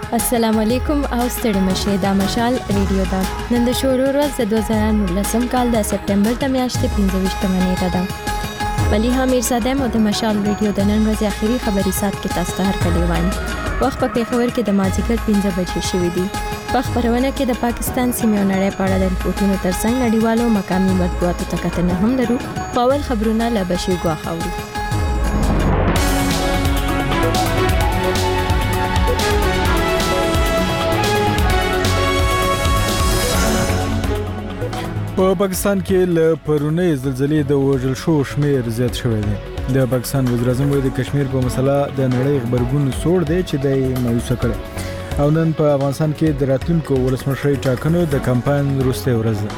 السلام علیکم او ستړي مشه دا مشال ریډیو دا نن د شورو ورځ د 2019 کال د سپټمبر د میاشتې 25 نیټه ده. ولی امیر صادم او د مشال ریډیو د نن ورځې اخیری خبري سات کې تاسو ته هرکلی وایم. وخت په خبر کې د مازیګر 15 بجې شوې دي. په خبرونه کې د پاکستان سیمې نړۍ په اړه د رپورټونو ترڅنګ نړیوالو مقامي مطبوعاتو ته کتنه هم لرو. پاول خبرونه له بشیر ګواخاوري. په پاکستان کې له پرونۍ زلزلې د وژل شو شمیر زیات شوی دی. د پاکستان وزیر اعظم وایي د کشمیر په مسله د نړۍ خبرګون سوړ دی چې د مایوسه کړي. او نن په افغانستان کې د راتلونکو ولسمشرۍ ټاکنو د کمپاین وروستۍ ورځ ده.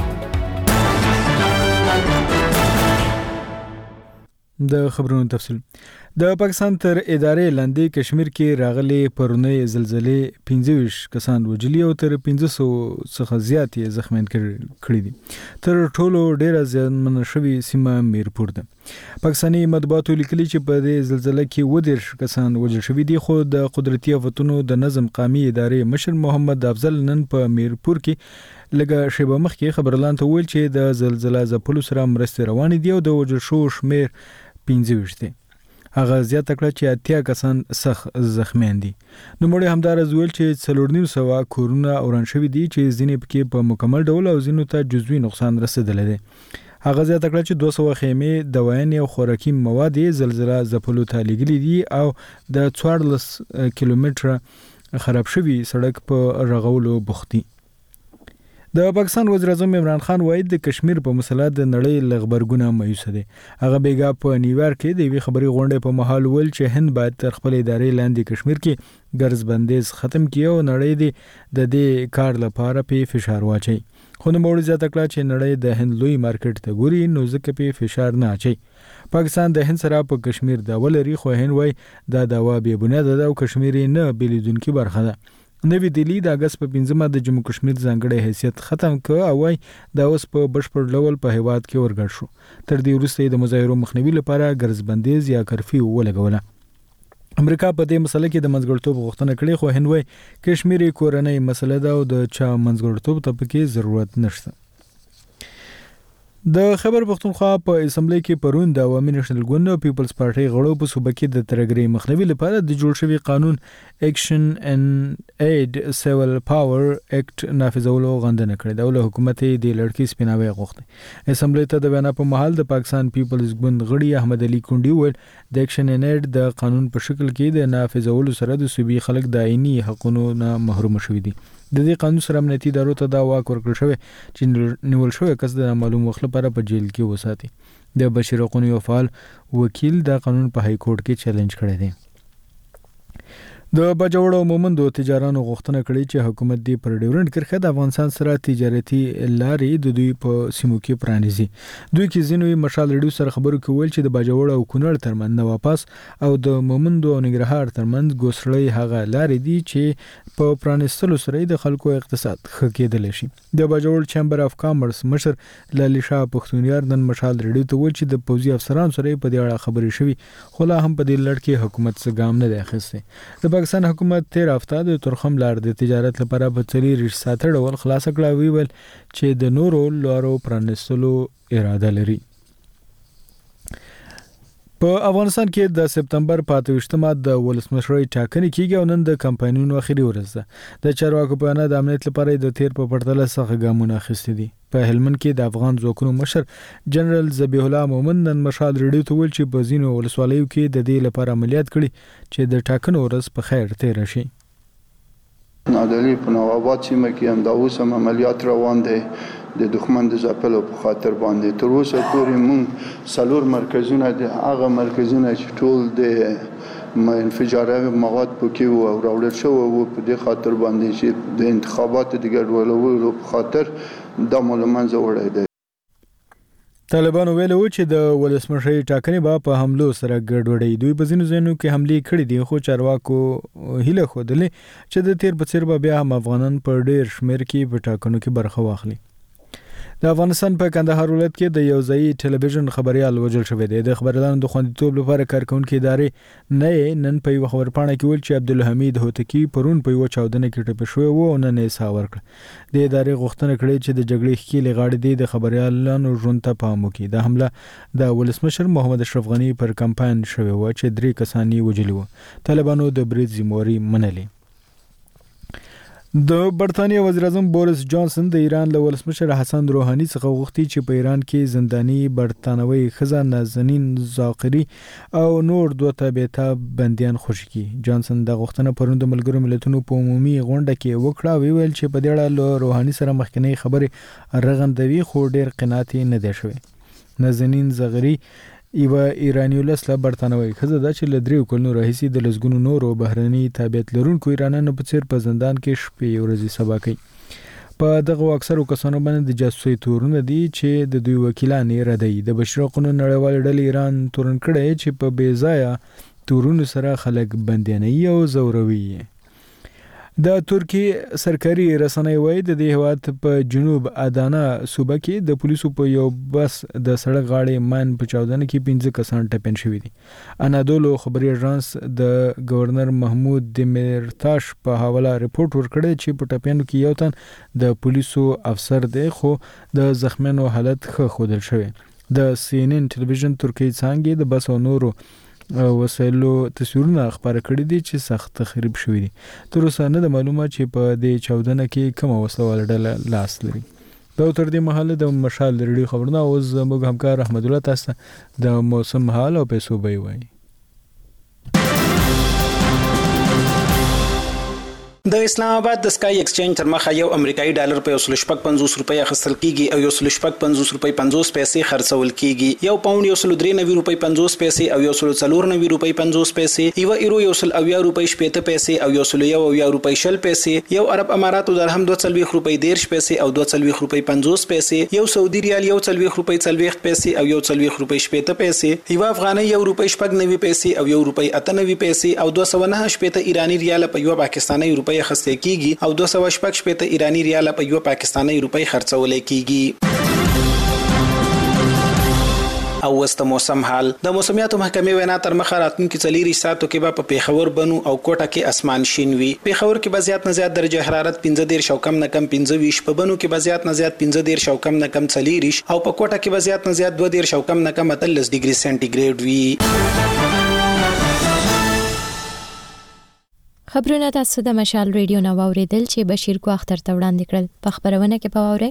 د خبرونو تفصیل. د پاکستان تر ادارې لاندې کشمیر کې راغلي پرونۍ زلزلې 25 کسان وژلي او تر 500 څخه زیات یې زخمیان کړي دي. تر ټولو ډیره زیانمن شوې سیمه میرپور ده. پاکستاني مطبوعاتو لیکلي چې په دې زلزلې کې 20 کسان وژل شوي دي، خو د قدرتي آفتونو د نظم قامي ادارې مشر محمد افضل نن په میرپور کې لږه شیبه مخکې خبرلان ته ویل چې د زلزلې ځپلو سره مرستې روانې دي او د وژل شوو شمیر 25 دی. هغه زیاته کړه چې 80 کسان سخت زخمیان دي. نوموړي همدارز ویل چې 4.5 کورونه اوران شوي دي چې ځینې پکې په مکمل ډول او ځینو ته جزوي نقصان رسیدلی دی. هغه زیاته کړه چې 200 خیمې، دوايانې او خوراکي مواد زلزلې ځپلو ته لیږلي دي او د 14 کیلومتره خراب شوي سړک په رغولو بوخت دي. د پاکستان وزیر اعظم عمران خان وایي د کشمیر په مسله د نړۍ لغبرګونه مایوسه دي. هغه بیګا په نیویارک کې د یوې خبري غونډې په مهال ویل چې هند باید تر خپل ادارې لاندې کشمیر کې ګرځ بندیز ختم کړي او نړۍ د دې کار لپاره په فشار واچي. خو نو موږ زیاته کړه چې نړۍ د هند لوی مارکیټ ته ګوري نو ځکه په فشار نه اچي. پاکستان د هند سره په کشمیر دا ولري، خو هند وایي دا داوا بې بنیاده ده او کشمیر نه بلیدونکو برخه ده. نوی دلی د اگست په 15 د جموں کشمیر ځانګړی حیثیت ختم کړ او وايي دا اوس په بشپړ ډول په هیواد کې ورګډ شو. تر دې وروسته د مظاهرو مخنیوي لپاره ګرځ بندیز یا کرفیو ولګوله. امریکا په دې مسله کې د منځګړیتوب غوښتنه کړې، خو هند وايي کشمیر کورنۍ مسله ده او د چا منځګړیتوب ته پکې ضرورت نشته. د خیبر پختونخوا په اسمبلی کې پرون د عوامي نېشنل ګوند او پیپلز پارټي غړو په صوبه کې د ترګري مخنیوي لپاره د جوړ شوی قانون اکشن ان اید سیول پاور اکټ نافذولو غندنه کړې ده او له حکومت د لړکی سپیناوي غوښتي. اسمبلی ته د وینا په محل د پاکستان پیپلز ګوند غړي احمد علي کونډي ویل د اکشن ان اید د قانون په شکل کې د نافذولو سره د صوبې خلک د عیني حقوقو نه محروم شوي دي. د دې قانون سره امنیتي ادارو ته دا واک ورکړل شوی چې نیول شوی کس د معلوم وخت لپاره په جیل کې وساتي. د بشیر حقونو یو فعال وکیل دا قانون په های کورټ کې چیلنج کړی دی. د باجوړ او مومندو تجارانو غوښتنه کړې چې حکومت دې پر ډیورنډ کرښه د افغانستان سره تجارتي لارې د دوی په سیمو کې پرانیزي. دوی کې ځینوي مشال ریډیو سره خبرو کول چې د باجوړ او کونړ ترمنځ نه واپس او د مومندو او ننګرهار ترمنځ ګوسړې هغه لارې دي چې په پرانیستلو سره د خلکو اقتصاد ښه کېدلی شي. د باجوړ چیمبر اف کامرس مشر لالی شاه پښتونیار نن مشال ریډیو ته وویل چې د پوځي افسرانو سره په دې اړه خبرې شوي، خو لا هم په دې لړ کې حکومت څه ګام نه دی اخیستی. د پاکستان حکومت تیر هفته د تورخم لار د تجارت لپاره په 40 ساعته ډول خلاص کړه، ویل چې د نورو لارو پرانیستلو اراده لري. په افغانستان کې د سپتمبر 25مه د ولسمشرۍ ټاکنې کیږي او نن د کمپاینونو اخیری ورځ ده. د چارواکو په اړه د امنیت لپاره د تیر په پرتله سخت ګامونه اخیستي دي. په هلمند کې د افغان ځواکونو مشر جنرال ذبیح الله مومن نن مشال ریډیو ته ویل چې په ځینو ولسوالیو کې د دې لپاره عملیات کړي چې د ټاکنو ورځ په خیر تیر شي. نادلی په نواباد سیمه کې هم دا اوس هم عملیات روان دي د دښمن د ځپلو په خاطر باندې. تر اوسه پورې موږ 4 مرکزونه د هغه مرکزونه چې ټول د انفجاري مواد پکې وو او راوړل شوی وو په دې خاطر باندې چې د انتخاباتو د ګډوډولو په خاطر دا معلومات وړي دي. طالبانو ویلو چې د ولسمشرۍ ټاکنې به په حملو سره ګډوډي. دوی په ځینو ځایونو کې حملې کړې دي، خو چارواکو هیله ښودلې چې د تیر په څیر به بیا هم افغانان په ډیر شمیر کې په ټاکنو کې برخه واخلي. د افغانستان په کندهار ولایت کې د یو ځایي ټلویزیون خبريال وژل شوی دی. د خبريالانو د خوندیتوب لپاره کارکونکو ادارې نن په یو خبرپاڼه کې ویل چې عبدالحمید هوتکی پرون په یو چاودنه کې ټپي شوی و او نن یې ساه ورکړه. د ادارې غوښتنه کړې چې د جګړې ښکېلې غاړې د خبريالانو ژوند ته پام وکړي. د حمله د ولسمشر محمد اشرف غنی پر کمپاین شوی و چې 3 کسان یې وژلي وو. طالبانو د برید ذمہواری منلې. د برتانیې وزیر اعظم بوریس جانسن د ایران له ولسمشر حسن روحاني څخه غوښتي چې په ایران کې زنداني برتانوي ښځه نازنین زاقری او نور 2 تابعیت بنديان خوشي کړي. جانسن د غوښتنه پرون د ملګرو ملتونو په عمومي غونډه کې وکړه. ویل چې په دې اړه له روحاني سره مخکنی خبرې رغندوي خو ډېر قناعت نه دی شوی. نازنین زاقری یو ایرانی ولسله برتانوي ښځه ده چې له 3 کلونو راهیسې د لسګونو نورو بهرني تابعیت لرونکو ایرانیانو په څیر په زندان کې شپې ورځې سبا کوي. په دغه اکثرو کسانو باندې د جاسوسي تورونه دي چې د دوی وکیلان یې ردوي. د بشري حقوقو نړیوال ډلې ایران تورن کړی چې په بې ځایه تورونو سره خلک بنديانوي او ځوروي. د ترکی سرکاري رسنۍ وایي د دې هیواد په جنوب ادانا صوبه کې د پولیسو په یو بس د سړک غاړې مان په چاودنه کې 15 کسان ټپین شوي دي. انادولو خبري اژانس د گورنر محمود دمیرتاش په حواله ریپورت ورکړی چې په ټپینو کې یو تن د پولیسو افسر دی خو د زخمیانو حالت ښه ښودل شوی. د CNN ټلویزیون ترکی څانګې د بس او نورو وسایلو تصویرونه خبره کړې دي چې سخت تخریب شوی دي. تر اوسه نه د معلومه چې په دې چاودنه کې کومه وسله ډله لاس لري. دا تر دې مهاله د مشال لري خبرونه او زموږ همکار احمد الله تاسو د موسم حال او پیسو به وایي. د اسلام آباد د سکای ایکسچینج تر مخه یو امریکایي ډالر په 150 روپۍ اخیستل کیږي او 150 روپۍ 50 پیسې خرڅول کیږي. یو پاوند 193 روپۍ 50 پیسې او 194 روپۍ 50 پیسې، یو ایرو 180 روپۍ 70 پیسې او 101 روپۍ 60 پیسې، یو عرب اماراتو درهم 240 روپۍ 10 پیسې او 240 روپۍ 50 پیسې، یو سعودي ریال 140 روپۍ 40 پیسې او 140 روپۍ 70 پیسې، یو افغانۍ 1 روپۍ 90 پیسې او 1 روپۍ 98 پیسې او 290 ایرانی ریال په یو پاکستاني روپۍ خرڅول کیږي او 280 ایرانی ریال په یو پاکستاني روپۍ خرڅول کیږي. او وست موسم حال د موسمیاتو محکمې وینا تر مخه راتلونکي 4 ساعتو کې په پیښور بنو او کوټه کې اسمان شین وي. پیښور کې به زیات نه زیات درجه حرارت 15 او کم نه کم 25، په بنو کې به زیات نه زیات 15 او کم نه کم 40 او په کوټه کې به زیات نه زیات 22 او کم نه کم 30 ډیګري سنټیګریډ وي. خبرونه تاسو د مشال ریډیو نو اوریدل چې بشیر کو اختر ته وړاندې کړل. په خبرونه کې پاوره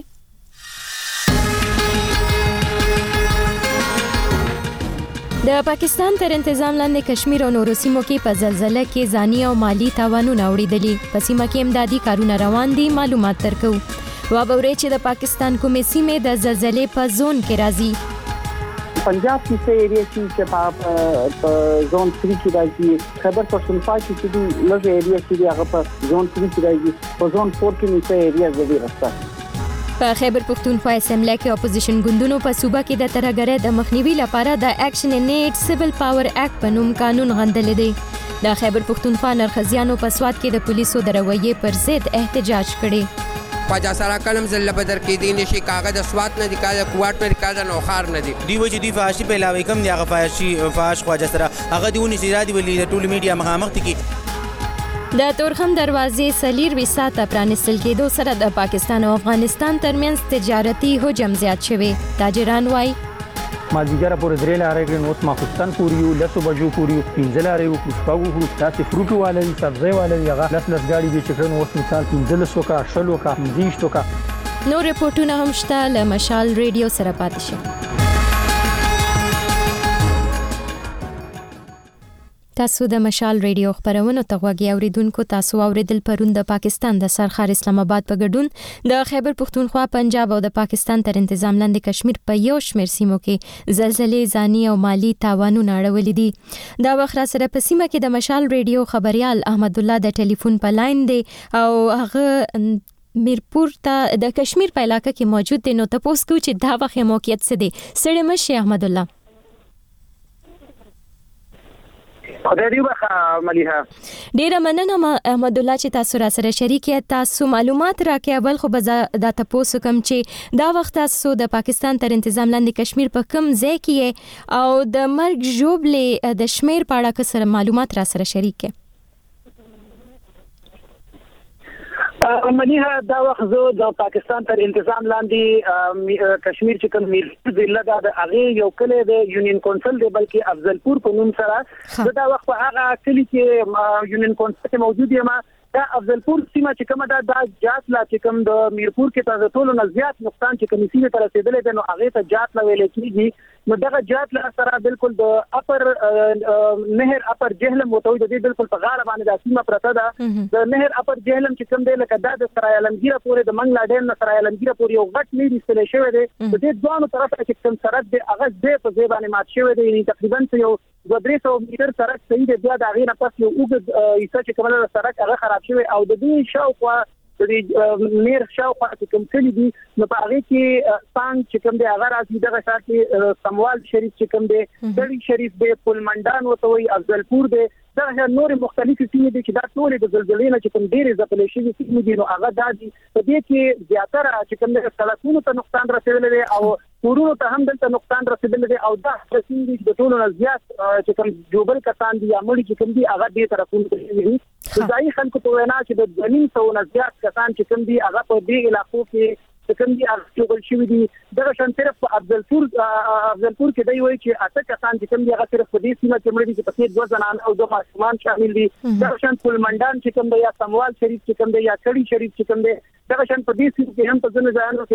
د پاکستان تر انتظام لاندې کشمیر او نورو سیمو کې په زلزلې کې ځاني او مالی تاوانونه اوریدلي. په سیمه کې امدادي کارونه روان دي. معلومات ترکو وابورې چې د پاکستان کومې سیمې د زلزلې په زون کې راځي. पंजाब की से एरिया की जोन 3 की राजी, खैबर पख्तूनख्वा की सीधी लग एरिया की आगे पर जोन 3 की राजी और जोन 4 की नीचे एरिया जदी रास्ता. په خیبر پختونخوا اسمبلی کې اپوزیشن ګوندونو په صوبه کې د ترهګرۍ د مخنیوي لپاره د اکشن ان ایډ سیویل پاور اکټ په نوم قانون غندل دي. د خیبر پختونخوا نرخزیانو په سواد کې د پولیسو د رویې پر ضد احتجاج کړي. خواجہ سره کلم زل بدر کې دي نشي کاغذ اسوات نه دي کاغذ کوارت نه کاغذ نو خار نه دي دی وجه دی فاشي په علاوه کم دی هغه فاش خواجہ سره هغه دیونی سیرادي ولې د ټول میډیا مخامخ دي. د تورخم دروازې سلیر وساته پرانستل کېدو سره د پاکستان او افغانستان ترمنځ تجارتي حجم زیات شوی. تاجران وایي مازیګر پورې درې لارې کړي نو ما خوستان پوری یو لسو بجو پوری 15 لارې او پښپاغو خو تاسو فروټو والي سبزی والي هغه لس گاډي به چکرن اوس مثال 15 کا شلو کا 20 کا نو ریپورتونه هم شته. له مشال ریډیو سره پاتې شئ. تاسو د مشال ریډیو خبرونو ته غوږی اوریدونکو. تاسو اوریدل پرون د پاکستان د سرخار اسلام آباد په ګډون د خیبر پختونخوا، پنجاب او د پاکستان تر انتظام لاندې کشمیر په یو شمېر سیمو کې زلزلې ځاني او مالی تاوانونه اړولې دي. دا وخت را سره په سیمه کې د مشال ریډیو خبريال احمد الله د ټلیفون په لاین دی او هغه میرپور ته د کشمیر په علاقه کې موجود دی. نو تاسو کو چې دا وخت موقعیت څه دی؟ سړی مشه احمد الله. خدای دې وبخښه مليحه. ډیره مننه احمد الله چې تاسو را سره شریک یاست. تاسو معلومات راکې اول خو دا تاسو کوم چې دا وخت تاسو د پاکستان تر تنظیم لاندې کشمیر په کوم ځای کې او د مرګ ژوبلې د شمیر په اړه سره معلومات را سره شریک یاست. مليحه دا وخت زه د پاکستان تر تنظیم لاندې کشمیر چې کوم میر ضلع د هغه یو کلی د یونین کونسل دی بلکې افضلپور په نوم سره دا وخت په هغه کلی کې یونین کونسل کې موجود یم. دا افضلپور سیمه چې کومه دا جات لا چې کوم د میرپور کې تاسو ټول نه زیات نقصان چې کوم سیمه تر رسیدلې ده نو هغه ته جات لا ویل کېږي. نو دغه جات لا سره بالکل د اپر نهر اپر جهلم وته د دې بالکل په غاړه باندې د سیمه پرته ده. د نهر اپر جهلم چې کوم دی لکه د سرای عالمگیر پورې د منګلا ډیم نه سرای عالمگیر پورې یو غټ نه دي شوی دی. د دې دوه طرف ته چې کوم سرحد دی هغه دې په ځای باندې مات شوی دی. تقریبا یو 200 میټر سړک صحیح دی. بیا د هغې نه پس یو اوږد حصه چې کومه سړک هغه خراب شوی او د دې شاوخوا د نیر شاوخوا چې کوم کلی دي نو په هغې کې څنګ چې کوم دی هغه راځي دغه ښار کې سموال شریف چې کوم دی دړي شریف دی پلمنډان ورته وایي افضلپور دی دغه نور مختلفې سیمې دي چې دا ټولې د زلزلې نه چې کوم ډېرې ځپلې شوي سیمې دي نو هغه دا دي. په دې کې زیاتره چې کوم دی سړکونو ته نقصان رسېدلی دی او کورونو ته هم دلته نقصان رسېدلی دی او دا سیمې دي چې د ټولو نه زیات چې کوم جوبل کسان دي یا مړي چې کوم دي هغه دې طرفونو ته شوي دي. د ځایي خلکو په وینا چې د 200 نه زیات کسان چې کوم دي هغه په دې علاقو کې چې کوم دي هغه جوړ شوي دي. دغه شان صرف په افضلپور کې دی وایي چې 8 کسان چې کوم دي هغه صرف په دې سیمه کې مړي دي چې پکې 2 زنان او 2 ماشومان شامل دي. دغه شان پلمنډان چې کوم دی یا سموال شریف چې کوم دی یا کړي شریف چې کوم دی دغه شان په دې سیمه کې هم په ځینې ځایونو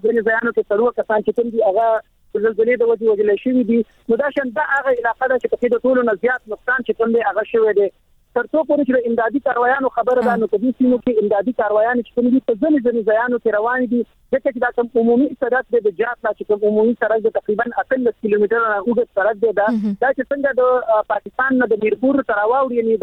کې 2 کسان چې کوم دي هغه زلزلې د وجې شوي دي. نو دا شان دا هغه علاقه ده چې پکې د ټولو نه زیات نقصان چې کوم دی هغه شوی دی. تر څو پورې چې امدادي کاروایانو خبره ده نو په دې سیمو کې امدادي کاروایان چې کوم دي په ځینې ځایونو کې روان دي ځکه چې دا کوم عمومي سړک دی د جات لا چې کوم عمومي سړک دی تقریبا 18 کیلومتره اوږد سړک دی دا چې څنګه د پاکستان نه د میرپور تر راوړي یعنی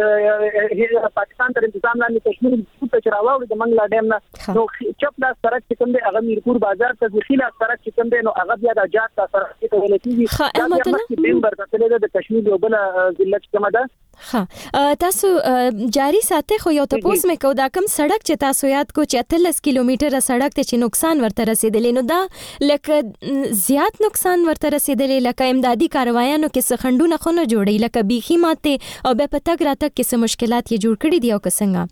د پاکستان تر تنظیم لاندې کشمیر ته راوړي د منګلا ډیم نه نو چپ لا سړک چې کوم دی هغه میرپور بازار ته د خیلا سړک چې کوم دی نو هغه بیا د جات لا سړک ته ویل کېږي. دا مخکې ډیمبر ته د کشمیر یو بل ضلع چې کومه ده تاسو جاری ساتي خو یو تاسو مې کو دا کوم سړک چې تاسو یاد کو چې 18 کیلومتره سړک ته چې نقصان ورته رسیدلی نو دا لکه زیات نقصان ورته رسیدلی لکه امدادي کاروایانو کې څه خندونه خو نه جوړي لکه بیخي ماته او به پتاګ راته کې څه مشکلات یې جوړ کړي دي او څنګه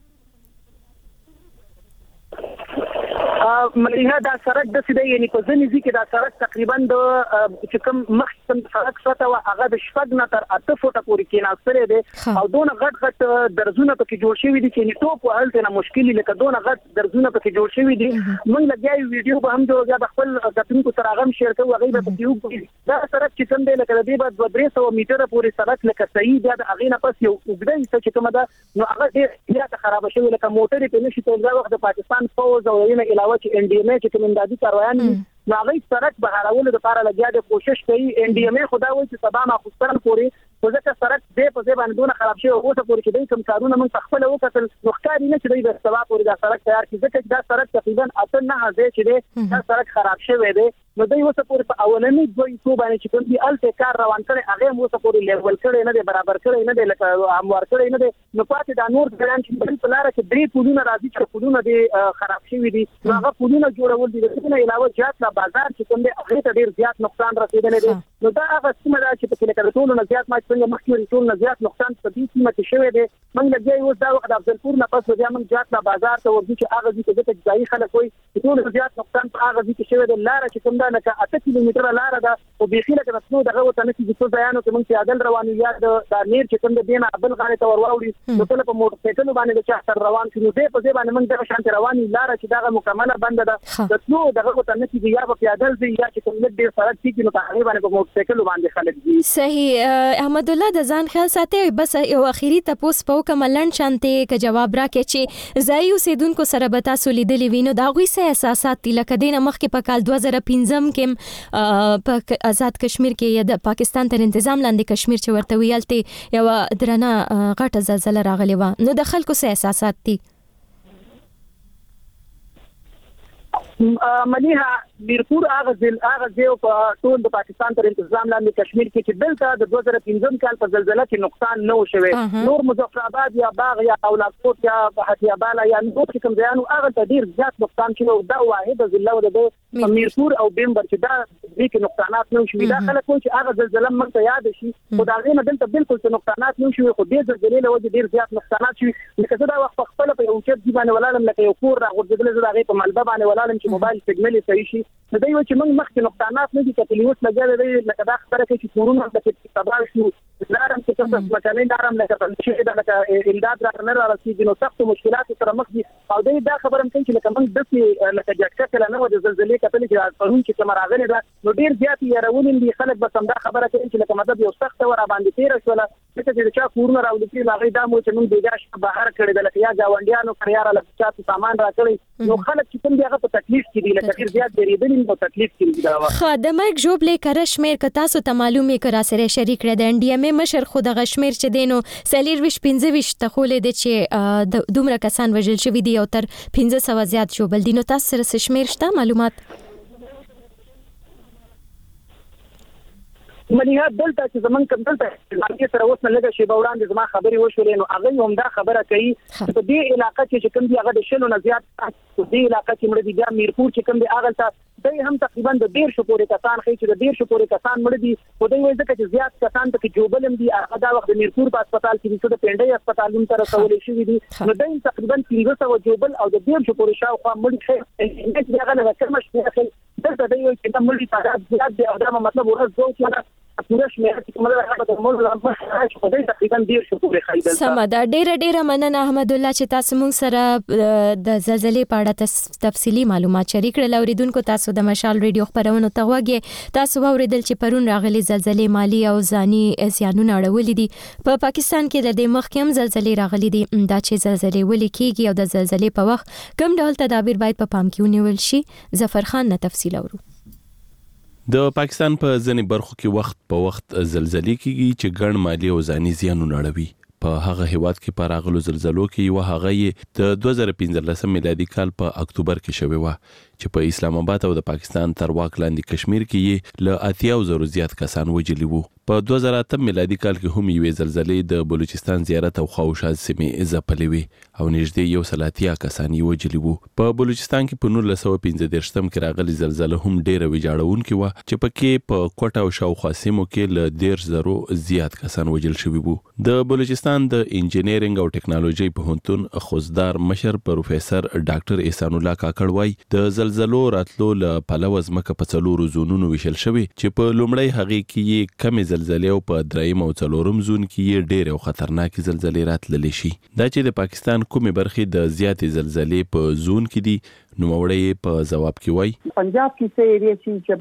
مليحه دا سړک د سیده یعنی په ځینې ځای کې دا سړک تقریبا د چې کوم مخکې سړک شته او هغه د شپږ نه تر 8 فوټه پورې کېناستلې ده او دونه غټ درزونه پکې جوړ شوي دي چې نیټوپ وهلته نه مشکل لکه دونه غټ درزونه پکې جوړ شوي دي. موږ لګیاو ویډیو به هم جوړ یا خپل کتونکو سره هغه شیر کوو هغه به پکې وګوري. دا سړک چې کوم دی لکه د دې بعد 300 میټر پورې سړک لکه صحیح دی د هغه نه پس یو وګړي چې کومه ده نو هغه ډېر زیات خراب شوی لکه موټر په نشي ته دا وخت د پاکستان فوج او نه علاوه چې ان ډي ام چې کوم امدادي کاروایان نو هغه سړک بهارولو لپاره لګیا د کوشش کوي. ان ډي ام خدا وایي چې سبا ما خوستان پورې ځکه سړک دې په ځای باندې دونه خراب شوی او څه پورې چې دوی کوم کارونه موږ خپل وکړل نو ښکاري نه چې دوی د سبا پورې دا سړک تیار کړي ځکه دا سړک تقریبا 8 ځای چې دی دا سړک خراب شوی دی نو دوی اوس پورې په اولنی دوی څو باندې چې کوم دي الته کار روان کړي هغه مو اوس پورې لیول کړي نه دی برابر کړي نه دی لکه اموار کړي نه دی نو پاتې دا نور ځان چې په لار کې درې پولونه راځي چې پولونه دي خراب شوی دي هغه پولونه جوړول دي د نه علاوه جات لا بازار چې کوم دی هغه ته ډیر زیات نقصان رسیدلی دی نو دا هغه څه ده چې په کې ټول نه زیات ما څنګه مخکې ټول نه زیات نقصان په دې سیمه کې شوی دی. موږ لګي اوس دا وخت د افضلپور نه پس بیا موږ جات لا بازار ته ورځو چې هغه چې د ځای خلک وي ټول زیات نقصان په هغه کې شوی دی. لار چې کوم دا نه 8 کیلومتره لار ده او بيخي لکه نو دغه وته نه چې څو ځایانو کې موږ چې عدل روانو یا د نیر چې کوم د دینه ابل غاړه ته ورواوړي نو ټول په موټر سایکل باندې د چا روان شنو دې په ځای باندې موږ دغه شانت رواني لار چې دغه مکمله بند ده د څو دغه وته نه چې یا په پیادل دي یا چې کوم ډېر سره چې نو هغه باندې په موټر سایکل باندې خلک دي. صحیح احمد الله د ځان خیال ساتي بس یو اخیری تاسو په کوملن شانته ک جواب راکې چې زایو سیدونکو سره به تاسو لیدلې وینو دا غوي سه احساسات لکه دینه مخکې په کال 2015 کې په آزاد کشمیر کې د پاکستان تر تنظیم لاندې کشمیر چې ورته ویلته یو درنه غټه زلزلہ راغلی و نو د خلکو سه احساسات دي مليحه میرپور هغه ځای په ټول د پاکستان تر انتظام لاندې کشمیر کې چې دلته د 2015 کال په زلزلہ کې نقصان نه وشوي نور مظفر آباد یا باغ یا اولادکوټ یا حتیه بالا یا نور کوم ځایانو هغه ته ډیر زیات نقصان شوی دا واحد ضلع د میرپور او بیمبر چې دا دې کې نقصانات نه شوي دا خلک چې هغه زلزلہ موږ یاد شي خو دا غینه دلته بالکل څه نقصانات نه شوي خو دې زلزلې له وجې ډیر زیات نقصانات شوي لکه زه دا وخت خپل په یو چت باندې ولالم لکه یو کور راغورځېدل زه هغه په ملبه باندې ولالم چې موبایل سیګنل یې صحیح شي نو دوی چې موږ مخکې نقصانات نه دي کتلي اوس لګیا دی لکه دا خبره کوي چې کورونه د تباہ شو لارم چې څه مکانې لارم لکه چې دا لکه امداد را نه رسیدي نو سخت مشکلات سره مخ دي او دا خبره کوي چې لکه موږ داسې لکه جګړه کله نه و د زلزلې کتل چې پرون چې کوم راغلي دا نو ډیر زیات یارون دي خلک بس هم دا خبره کوي چې لکه مطلب یو سخت ور باندې تیر شول چې چا کورونه راوړي لاغي دا مو چې موږ دیګاش بهر کړی د لکه یا گاونډیانو کړیاره لکه چا سامان راکړي نو خلک چې کوم دیغه په تکلیف کې دي لکه ډیر زیات ډیریدل په تکلیف کې دي دا خدمت جوړلې کرشمیر ک تاسو ته معلومه کرا سره شریک کړه د انډیا مې مشر خو د غشمیر چې دینو سلیر وش 15 ته خولې د چې دومره کسان وژل شوی دي او تر 1500 زیات شو بل دینو تاسو سره شمیر شته معلومات مليها دلته چې زمون کوم دلته باندې سره اوس نه لګه شی وړاندې زما خبري وشولې نو هغه هم دا خبره کوي چې په دې علاقې چې کوم دی هغه د شلو نه زیات په دې علاقې کې مړ دي بیا میرپور چې کوم دی هغه ته دوی هم تقریبا د 150 پورې کسان خي چې د 150 پورې کسان مړ دي خو دوی وایي چې زیات کسان ته جوبلم دي هغه دا وخت د میرپور په هسپتال کې د پنډي هسپتال هم تر رسولې شوی دي نو دوی تقریبا 300 جوبل او د 150 پورې شاوخوا مړ شي چې هغه نه کمش نه دلته دوی چې د مړي تعداد زیات دی او دا مطلب ورځ دوه چې پورش مې چې کومه راغله د مول لپاره چې په دې تقریبا ډیر شو پورې خیدل سمدا ډیره مننه احمد الله چې تاسو موږ سره د زلزلې په اړه تفصیلی معلومات شریک کړل اوریدونکو تاسو د مشال ریډیو خبرونه ته وګورئ تاسو اوریدل چې پرون راغلي زلزلې مالی او ځاني زیانونه اړولې دي په پاکستان کې د مخکیم زلزلې راغلي دي دا چې زلزلې ولې کیږي او د زلزلې په وخت کوم ډول تدابیر باید په پام کې ونیول شي ظفر خان نه تفصیل اورو د پاکستان په ځینې برخو کې وخت په وخت زلزلې کیږي چې ګڼ مالی او ځاني زیانونه اړوي په هغه هیواد کې په راغلو زلزلو کې یو هغه د 2015 میلادي کال په اکتوبر کې شوی و چې په اسلام آباد او د پاکستان تر واک لاندې کشمیر کې له 80,000 زیات کسان وژلي وو په 2008 میلادي کال کې هم یوې زلزلې د بلوچستان زیارت او خواوشا سیمې ځپلې وې او نږدې 130 کسان یې وژلي وو په بلوچستان کې په 1915 کې راغلي زلزلې هم ډېره ویجاړونکې وه چې پکې په کوټه او شاوخوا سیمو کې له 10,000 زیات کسان وژل شوي وو د بلوچستان د انجینرینګ او ټیکنالوژي پوهنتون خوزدار مشر پروفیسور ډاکټر احسان الله کاکړ وایي د زلزلو راتلو له پلوه ځمکه په څلورو زونونو ویشل شوی چې په لومړی هغې کې یې کمې زلزلې او په دریم او څلورم زون کې یې ډېرې او خطرناکې زلزلې راتللی شي دا چې د پاکستان کومې برخې د زیاتې زلزلې په زون کې دي نوموړی په جواب کې وایي پنجاب کې څه ایریا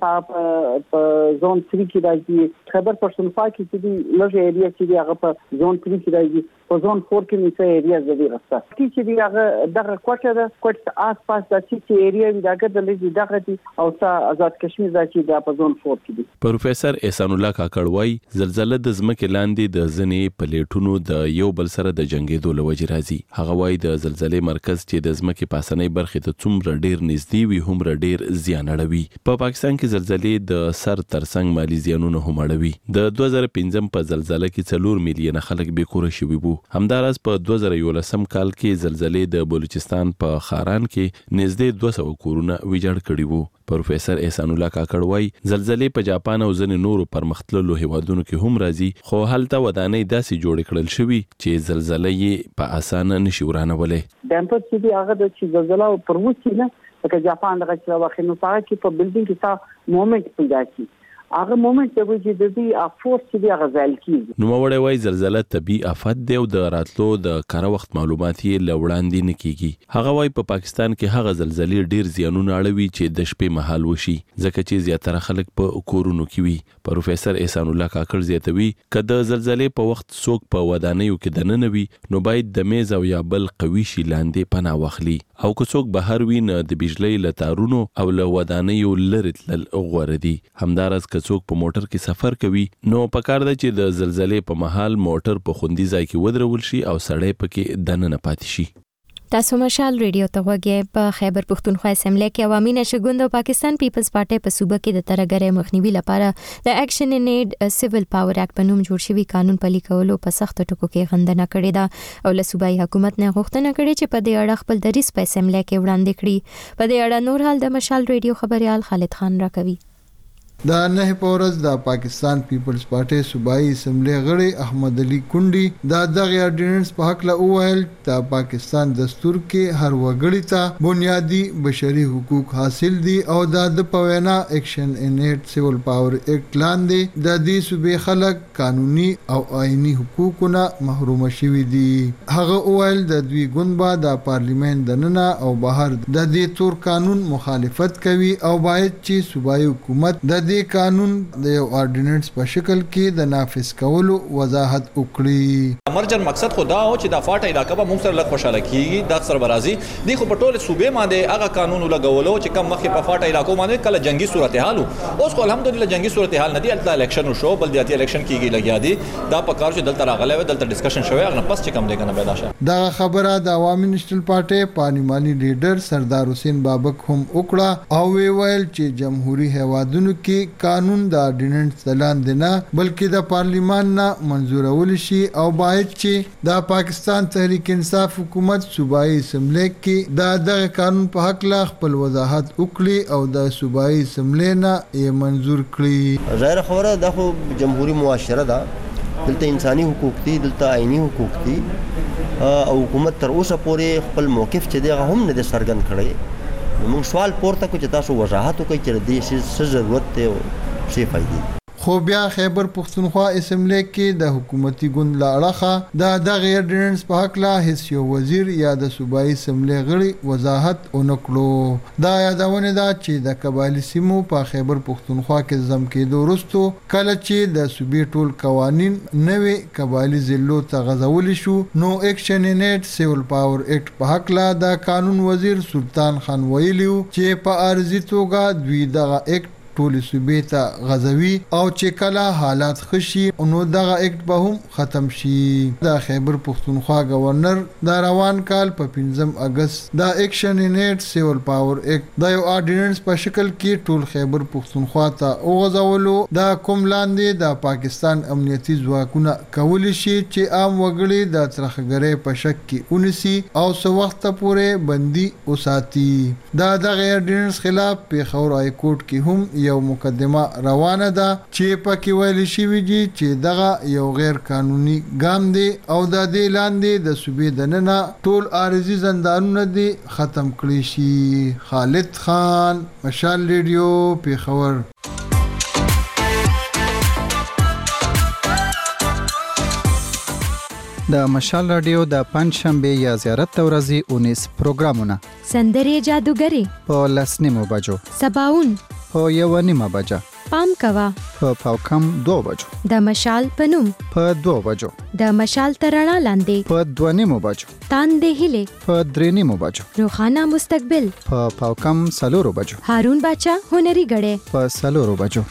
چې په زون 3 کې راځي خیبر پښتونخوا کې چې لږ ایریا چې هغه په زون 3 کې راځي په زون 4 کې څه ایریا زوی راځي چې هغه دغه کوټه د کوټه آس پاس د چې ایریا دغه د لږ دغه دي او څه آزاد کشمیر راځي د په زون 4 کې دي پروفیسور احسان الله کاکړ وایي زلزلہ د ځمکې لاندې د ځنې پلیټونو د یو بل سره د جنگېدو لوجې راځي هغه وایي د زلزلې مرکز چې د ځمکې پاسنۍ برخې ته څومره ډیر نږدې وي هم ډیر زیان اړوي په پاکستان کې زلزلې د سر ترڅنګ مالی زیانونه هم اړوي د 2015 په زلزلہ کې 4 میلیون خلک بې کوره شوي وو همداراز په 2011 کال کې زلزلې د بلوچستان په خاران کې نږدې 200 کورونه ویجاړ کړي وو پروفیسور احسان الله کاکړ وایي زلزلې په جاپان او ځینې نورو پرمختللو هیوادونو کې هم راځي خو هلته ودانۍ داسې جوړې کړل شوي چې زلزلې یې په اسانه نشي ورانولی ډمپر چې هغه د زلزلہ پر وڅ نه لکه جاپان دغه چې واخې نو پاره کې په بلډینګ کې تا مومنت پیدا کی هغه مومنت چې د دې افورس چې هغه ځل کیږي نو وړي وای زلزلہ طبي آفت دی او د راتلو د کار وخت معلومات یې لوړاندې نه کیږي هغه وای په پاکستان کې هغه زلزلې ډیر زیانونه اړوي چې د شپې مهال وشي ځکه چې زیاتره خلک په کورونو کې وي پروفیسور احسان الله کاکړ زیاتوي کله زلزلې په وخت څوک په ودانیو کې دننه وي نو باید د میز او یا بل قوي شي لاندې پناه واخلي او که څوک بهر وي نه د بجلی له تارونو او له ودانیو لرې تلل غوره دي همدارس څوک په موټر کې سفر کوي نو پکار ده چې د زلزلې په مهال موټر په خوندي ځای کې ودرول شي او سړی پکې دننه پاتې شي تاسو مشال ریډیو ته وګورئ. په خیبر پښتونخوا اسمبلی کې عوامي نشګوند او پاکستان پیپلز پارټي په صوبه کې د ترګرې مخنیوي لپاره د اکشن ان ایډ سیویل پاور اکټ په نوم جوړ شوی قانون پلي کولو په سخت ټکو کې غندنه کړې ده او له صوبایي حکومت نه غوښتنه کړې چې په دې اړه خپل دریځ په اسمبلی کې وړاندې کړي. په دې اړه نور حال د مشال ریډیو خبريال خالد خان راکوي. د نه په ورځ د پاکستان پیپلز پارټي صوبایي اسمبلی غړي احمد علي کونډي د دغه اورډیننس په حق له وویل د پاکستان دستور کې هر وګړي ته بنیادی بشري حقوق حاصل دي او د پوینا اکشن ان ایډ سیویل پاور اکټ لاندې د دې صوبې خلک قانوني او آئینی حقوقونه محروم شوي دي. هغه وویل د دوی ګوند به د پارلیمنت دننه او بهر د دې تور قانون مخالفت کوي او باید چې صوبایي حکومت د دې قانون د یو اورډیننس په شکل کې د نافذ کولو وضاحت وکړي. مرجر مقصد خدا او چې د فاټ علاقې په موږ سره لږ خوشاله کیږي د سربرازي دی خو په ټول صوبې باندې هغه قانون لګولو چې کم مخې په فاټ علاقو باندې کله جنگي صورتحال اوس خو الحمدلله جنگي صورتحال نه دی الته الیکشن شو بلدیاتي الیکشن کیږي لګیا دي دا په کار چې دلته راغلی و دلته ډسکشن شوی هغه پس چې کم دی کنه پیدا شه. دا خبره د عوامي نېشنل پارټي پارلیماني لیډر سردار حسین بابک هم وکړه او ویل چې جمهوریت هوادونو کې قانون د اورډیننس لاندې نه بلکې د پارلیمان نه منظورول شي او باید چې د پاکستان تحریک انصاف حکومت صوبایي اسمبلی کې دغه قانون په حق لا خپل وضاحت وکړي او د صوبایي اسمبلی نه یې منظور کړي. ظاهر خبره د خو جمهوریت معاشره ده دلته انساني حقوق دي دلته آئینی حقوق دي او حکومت تر اوسه پورې خپل موقف چې دی هم نه څرګند کړی. موږ سوال پورته کوو چې تاسو وضاحت وکړئ چې دې څه ضرورت دی او څه فائدې. خو بیا خیبر پښتونخوا اسمبلی کې د حکومتي ګوند لا اړخه دغه اورډیننس په حق لا هیڅ یو وزیر یا د صوبایي اسمبلی غړي وضاحت ونکړو. دا یادونه ده چې د قبایلی سیمو په خیبر پښتونخوا کې زم کېدو وروسته کله چې د صوبې ټول قوانین نوې قبایلی ضلعو ته غځول شو نو اکشن ان ایډ سیویل پاور اکټ په حق لا د قانون وزیر سلطان خان ویلیو چې په ارزي توګه دوی دغه اکټ ټول صوبې ته غزوي او چې کله حالات خشي نو دغه اکټ به هم ختم شي. د خیبر پښتونخوا گورنر د روان کال په 15 اگست د اکشن ان ایډ سیویل پاور اکټ د یو اورډیننس په شکل کې ټول خیبر پښتونخوا ته وغځولو د کوم لاندې د پاکستان امنیتي ځواکونه کولی شي چې عام وګړي د ترخګرۍ په شک کې ونیسي او څو وخت پورې بندي وساتي. دغه اورډیننس خلاف پیښور های کورټ کې هم یو مقدمه روانه ده چې پکې ویل شوی دی چې دغه یو غیر قانوني ګام دی او د دې لاندې د صوبې دننه ټول عارضي زندانونه دي ختم کړی شي. خالد خان مشال ریډیو پیښور. د مشال رادیو د پنځشنبه یا زیارت ورځې 19 پروګرامونه سندرې جادوګری په لسنیمو بجو سباون په 1:30 بجه پام کوا په پاوکم 2 بجو د مشال پنوم په 2 بجو د مشال ترڼا لاندې په 2:30 بجو تاندې هله په 3:30 بجو روخانه مستقبل په پاوکم 4 بجو هارون باچا هنري غړې په 4 بجو.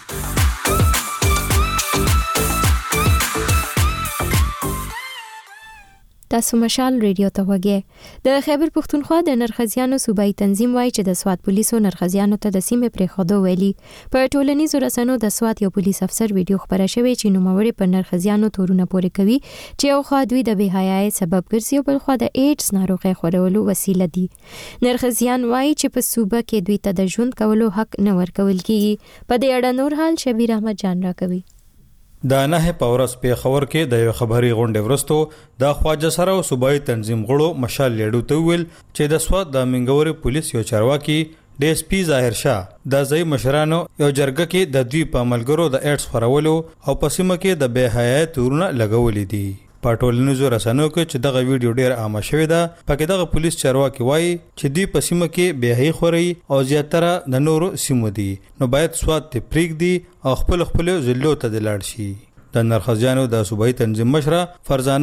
تاسو مشال ریډیو ته وګورئ. د خیبر پښتونخوا د نرخزیانو صوبایي تنظیم وایي چې د سواد پولیسو نرخزیانو ته د سیمې پرېښودو ویلي. په ټولنیزو رسنیو د سواد یو پولیس افسر ویډیو خبره شوې چې نوموړی پر نرخزیانو تورونه پورې کوي چې یو خوا دوی د بېحیايۍ سبب ګرځي او بل خوا د ایډز ناروغۍ خورولو وسیله دي. نرخزیان وایي چې په صوبه کې دوی ته د ژوند کولو حق نه ورکول کیږي. په دې اړه نور حال شبیر احمد جان راکوي. د نه په ورځ پیښور کې د یو خبري غونډې ورستو د خواجه سره او صوبایي تنظیم غړو مشال لیډو ته ویل چې د سواد د منګوري پولیس یو چارواکي ډي اس پی ظاهر شاه د ځای مشرانو یو جرګه کې د دوی په ملګرو د ایډز خورولو او په سیمه کې د بے حیايۍ تورونه لګولې دي. په ټولنیزو رسنیو کې چې دغه ویډیو ډیر عامه شوې ده پکې دغه پولیس چارواکي وایي چې دوی په سیمه کې بے حیايۍ خوري او زیاتره د نورو سیمو دي نو باید سواد ته پریږدي او خپل ضلعو ته لاړ شي. د نرخزیانو د صوبایي تنظیم مشره فرزانه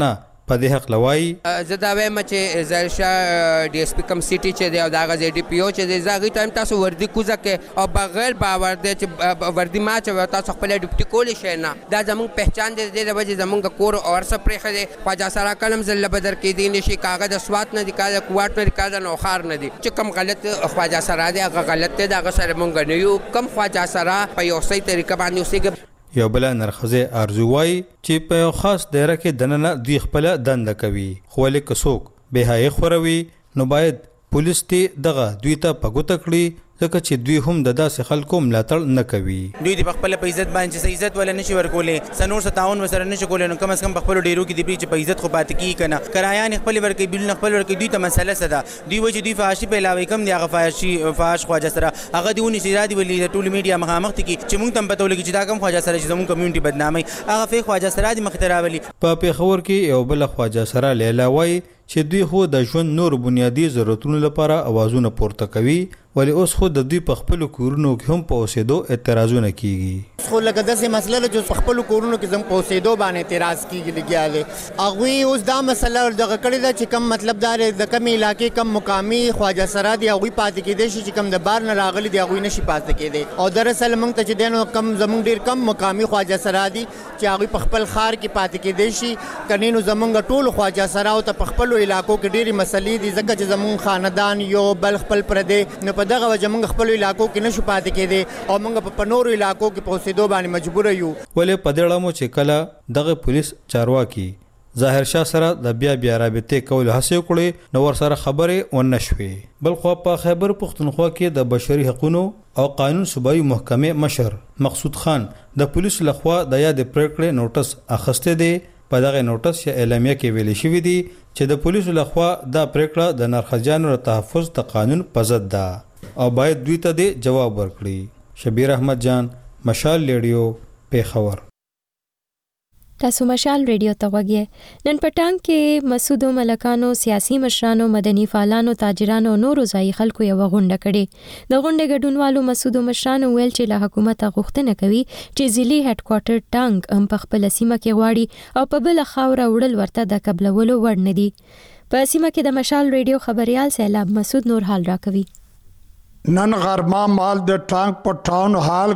په دې حق لوي زه دا وایم چې ظاهرشاه ډي اس پی کم سیټي چې دی او دا غزي ډي پی او چې دی زاغي ټایم تاسو وردی کوزه کې او بغیر باور دی چې وردی ما چې تاسو خپل ډیپټي کولې شي نه دا زموږ پہچان دی د وجه زموږ کور اور سپرې خله خواجه سره کلم زل بدر کې دي نشي کاغذ اسوات نه دی کاغذ کوارت نه دی کاغذ نوخار نه دی چې کم غلط خواجه سره دی هغه غلط دی دا سره مونږ نه یو کم خواجه سره په یو صحیح طریقه باندې اوسېږي یو بل نرخزه ارزو وای چې په خاص دایره کې دننه دوی خپل دند کوي خو لیک څوک بهای خوروي نو باید پولیس ته دغه دوی ته پګوت کړي ځکه چې دوی هم د داسې خلکو ملاتړ نه کوي دوی د خپل په عزت باندې چې عزت ولا نشي ورکولې سنور ستاون وسره نشي کولای نو کم از کم په خپل ډیرو کې د په عزت خو پاتې کی کنه کرایان خپل ورکې بیل خپل ورکې دوی ته مسله سده دوی وجه دوی فحاشي په علاوه کم دی هغه فحاش خواجه سره هغه دیونی چې رادي ولې د ټول میډیا مخامخ ته کی چې مونږ تم پته ولګي چې دا کم خواجه سره چې زموږ کمیونټي بدنامي هغه فیک خواجه سره د مختراولي په پیښور کې یو بل خواجه سره لیلا وای چې دوی خو د ژوند نور بنیادی ضرورتونو لپاره اوازونه پورته کوي ولی اوس خو د دوی په خپل کورونو کې هم په اوسېدو اعتراضونه کیږي خو لکه داسې مسله چې په خپل کورونو کې زم په اوسېدو باندې اعتراض کیږي لګیاله هغوی اوس دا مسله دغه کړې ده چې کم مطلب دار د کم علاقې کم مقامي خواجه سره دی هغوی پاتې کېدی شي چې کم د بار نه راغلي دی هغوی نشي پاتې کېدی او دراصل موږ ته چې دی نو کم زموږ ډېر کم مقامي خواجه سره دي چې هغوی په خپل ښار کې پاتې کېدی شي کنې نو زموږ ټول خواجه سره او ته په خپلو علاقو کې ډېرې مسلې دي ځکه چې زموږ خاندان یو بل خپل پردی نو په دغه وجه موږ خپل علاقو کې نشو پاتې کېدی او موږ په نورو علاقو کې په اوسېدو باندې مجبور یو ولې په دې اړه مو چې کله دغه پولیس چارواکي ظاهر شاه سره د بیا رابطې کول هڅه کړې نو ور سره خبرې ونه شوې بل خو په خیبر پختونخوا کې د بشري حقوقو او قانون صوبایي محکمې مشر مقصود خان د پولیس لخوا د یاد پریکړې نوټس اخسته دی په دغه نوټس یا اعلامیه کې ویل شوی دی چې د پولیسو لخوا دا پریکړه د نرخجانو تحفظ ته قانون په ضد ده او باید دوی ته د جواب ورکړي شبیر احمد جان مشال ریډیو پیښور تاسو مشال ریډیو ته وګورئ نن پټانګ کې مسعودو ملکانو سیاسي مشرانو مدني فعالانو تاجرانو نورو ځای خلکو یو غونډه کړې د غونډې ګډونوالو مسعودو مشرانو ویل چې له حکومت غوښتنه کوي چې ځلي هډ کوارټر ټانګ هم په خپل سیمه کې غواړي او په بل خاوره وړل ورته د قبلولو وړ نه دي په سیمه کې د مشال ریډیو خبريال سیلاب مسعود نور حال راکوي نن غرما مال د ټانک په ټاون هال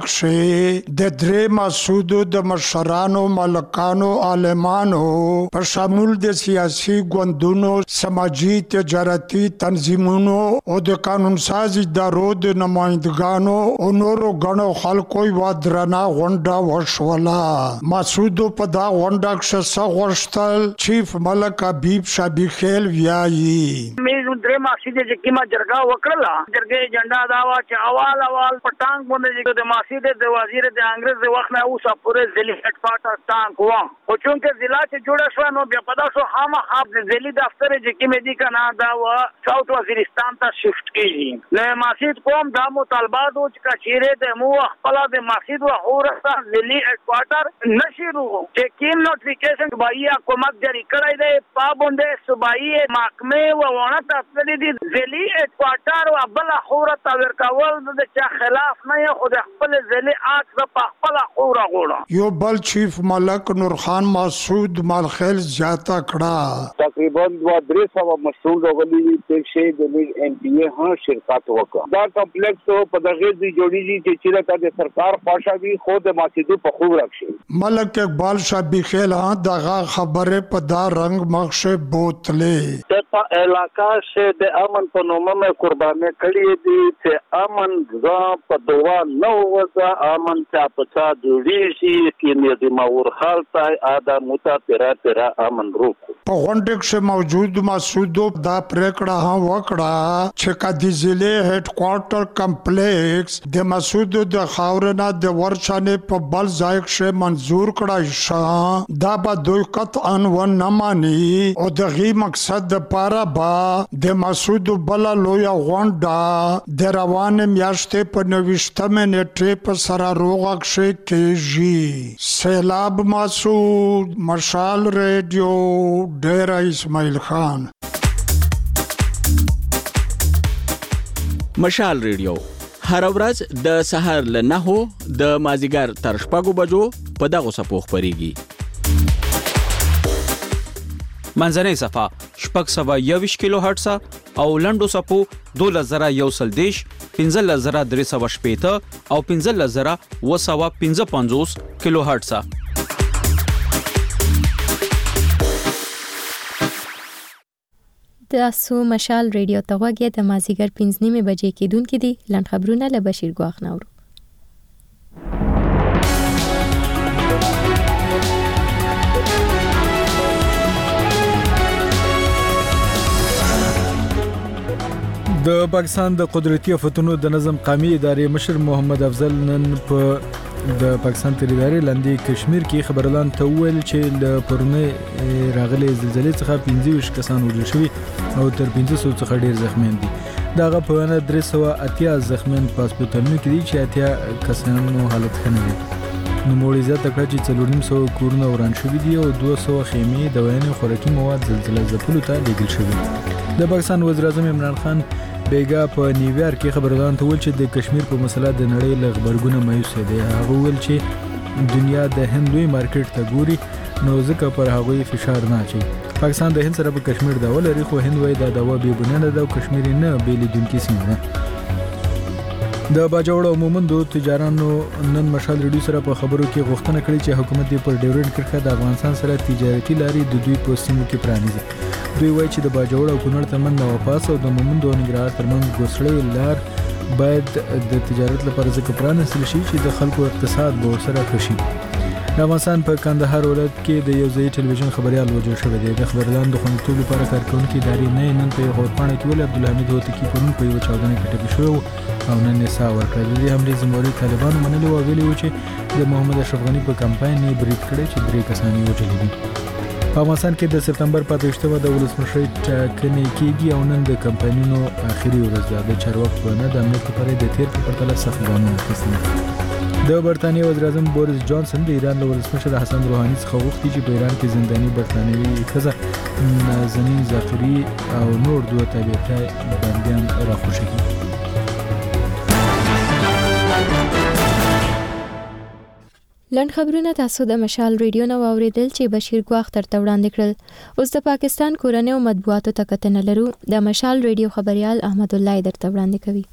کې د درې مسعودو د مشرانو ملکانو عالمانو په شامل د سیاسي ګوندونو سماجی تجارتي تنظیمونو او د قانون ساز ادارو د نمائندګانو او نورو غنو خلکو یو درنه غونډه وشوله مسعودو په دا غونډه کې څغورشتل چیف ملک حبیب شابی خیل ویایي مې درې ماسي د کیما جرګه وکړه جرګه جنډا دا وا چې اول پټانګ باندې د ماسي د وزیر د انګريز د وخت نه اوسه پوره ځلي هډ کوارټر ټانګ و او چونکه ضلع چې جوړه شو نو بیا پدا شو خامخا د ځلي دفتر چې کې دي کنه دا و ساوث وزیرستان ته شفت کیږي نو ماسي کوم دا مطالبات او چې کچيره د مو خپل د ماسي و اورسته ځلي هډ کوارټر نشيرو چې کیم نوټیفیکیشن صوبایي حکومت جاری کړی دی پابند صوبایي محکمه و ونه تفصیلی دي ځلي هډ کوارټر او بل خوره ورکول د چا خلاف نه یو خو د خپل ځلي اکس په خپل خوره غوړه یو بل چیف ملک نور خان مسعود مالخیل زیاته کړه تقریبا 300 مسعود غلي چې شي د ایم پی ای ها شرکت وکړه دا کمپلیکس په دغه دی جوړیږي چې د سرکار پاشاوي خو د ماسیدو په خوب راکشي ملک اقبال شابی خیل ها دغه خبره په دا رنگ مخشه بوتله په علاقہ سے د امن په نومه مې قرباني کړې دي چې امن ځا په دوا نو وځه امن چا پچا جوړیږي کې دې مور حالت ادا متا تیرا امن روک په غونډه کې موجود مسعودو دا پریکړه ها وکړه چې کدي ضلع هډ کوارټر کمپلیکس د مسعودو د خاورنا د ورچانه په بل ځای کې منزور کړای شو دا به دوی قطعا و نه مانی او دغه مقصد د پاره با د مسعودو بل لوی غونډه د روان میاشتې په 90 نیټه په سره روغه کېږي سیلاب مسعود مشال ریډیو ډیر اسماعیل خان مشال ریډیو هر ورځ د سحر له 9 د مازیګر تر 6 بجو په دغه صفو خبريږي منځنۍ صفه 621 کیلو هرتز او لنډو صفو 12130 15380 او 15255 کیلو هرتز. تاسو مشال ریډیو ته غوږی د مازیګر 5:30 بجې کېدونکې دي. لنډ خبرونه له بشیر ګواخ نورو. د پاکستان د قدرتي آفتونو د نظم قومي ادارې مشر محمد افضل نن په د پاکستان تر ادارې لاندې کشمیر کې خبرلان ته وویل چې له پرونی راغلي زلزلې څخه 25 کسان وژل شوي او تر 500 څخه ډیر زخمیان دي. دغه په اړه 380 زخمیان په هسپتالونو کې دي چې 80 کسانو حالت ښه نه دی. نو موړي زیاته کړه چې 400 کورونه وران شوي دي او 200 خیمې دوايانې خوراکي مواد زلزلې ځپلو ته لیږل شوي. د پاکستان وزیر اعظم عمران خان بیګا په نیویارک کې خبرګان ته ویل چې د کشمیر په مسله د نړۍ له خبرګونه مایوس دي. هغه ویل چې دنیا د هند لوی مارکیټ ته ګوري نو ځکه پر هغه فشار نه اچي. پاکستان د هند سره په کشمیر دا ولري خو هند وایي دا دوا به بنیاد ده او کشمیر نه بیلیدونکو سیمه ده. د باجوړ عموماً د تجارانو نن مشال ریډیو سره په خبرو کې غوښتنه کړې چې حکومت دې پر ډیورنډ کرښه د افغانستان سره تجارتي لارې د دوی په سیمو کې پرانیزي. دوی وایي چې د باجوړ او کونړ ترمنځ نوپاس او د مومند او ننګرهار ترمنځ ګوسړې لار باید د تجارت لپاره ځکه پرانیستل شي چې د خلکو اقتصاد به ورسره ښه شي. د افغانستان په کندهار ولایت کې د یو ځای ټلویزیون خبريال وژل شوی دی. د خبرلان د خوندیتوب لپاره کارکونکي ادارې نن په خبرپاڼه کې ویل عبدالحمید هوتکی پرون په یو چاودنه کې ټپي شو او نن یې ساه ورکړه. د دې حملې ذمہواري طالبانو منلې او ویلي و چې د محمد اشرف غنی په کمپاین یې برید کړی چې 3 کسان یې وژلي دي. په افغانستان کې د سپتمبر 25مه د ولسمشرۍ ټاکنې کېږي او نن د کمپاینونو اخري ورځ ده. د چارواکو په نه د امنیت لپاره د تیر په پرتله سخت ګامونه اخیستل. د برتانیې وزیر اعظم بوریس جانسن د ایران له ولسمشر حسن روحاني څخه غوښتي چې په ایران کې زنداني برتانوي ښځه نازنین ظفري او نور 2 تابعیت بندیان راخوشي کړي. لنډ خبرونه تاسو د مشال ریډیو نو اوریدل چې بشیر ګواخ ترته وړاندې کړل. اوس د پاکستان کورنۍ او مطبوعاتو ته کتنه لرو. د مشال ریډیو خبريال احمد الله درته وړاندې کوي.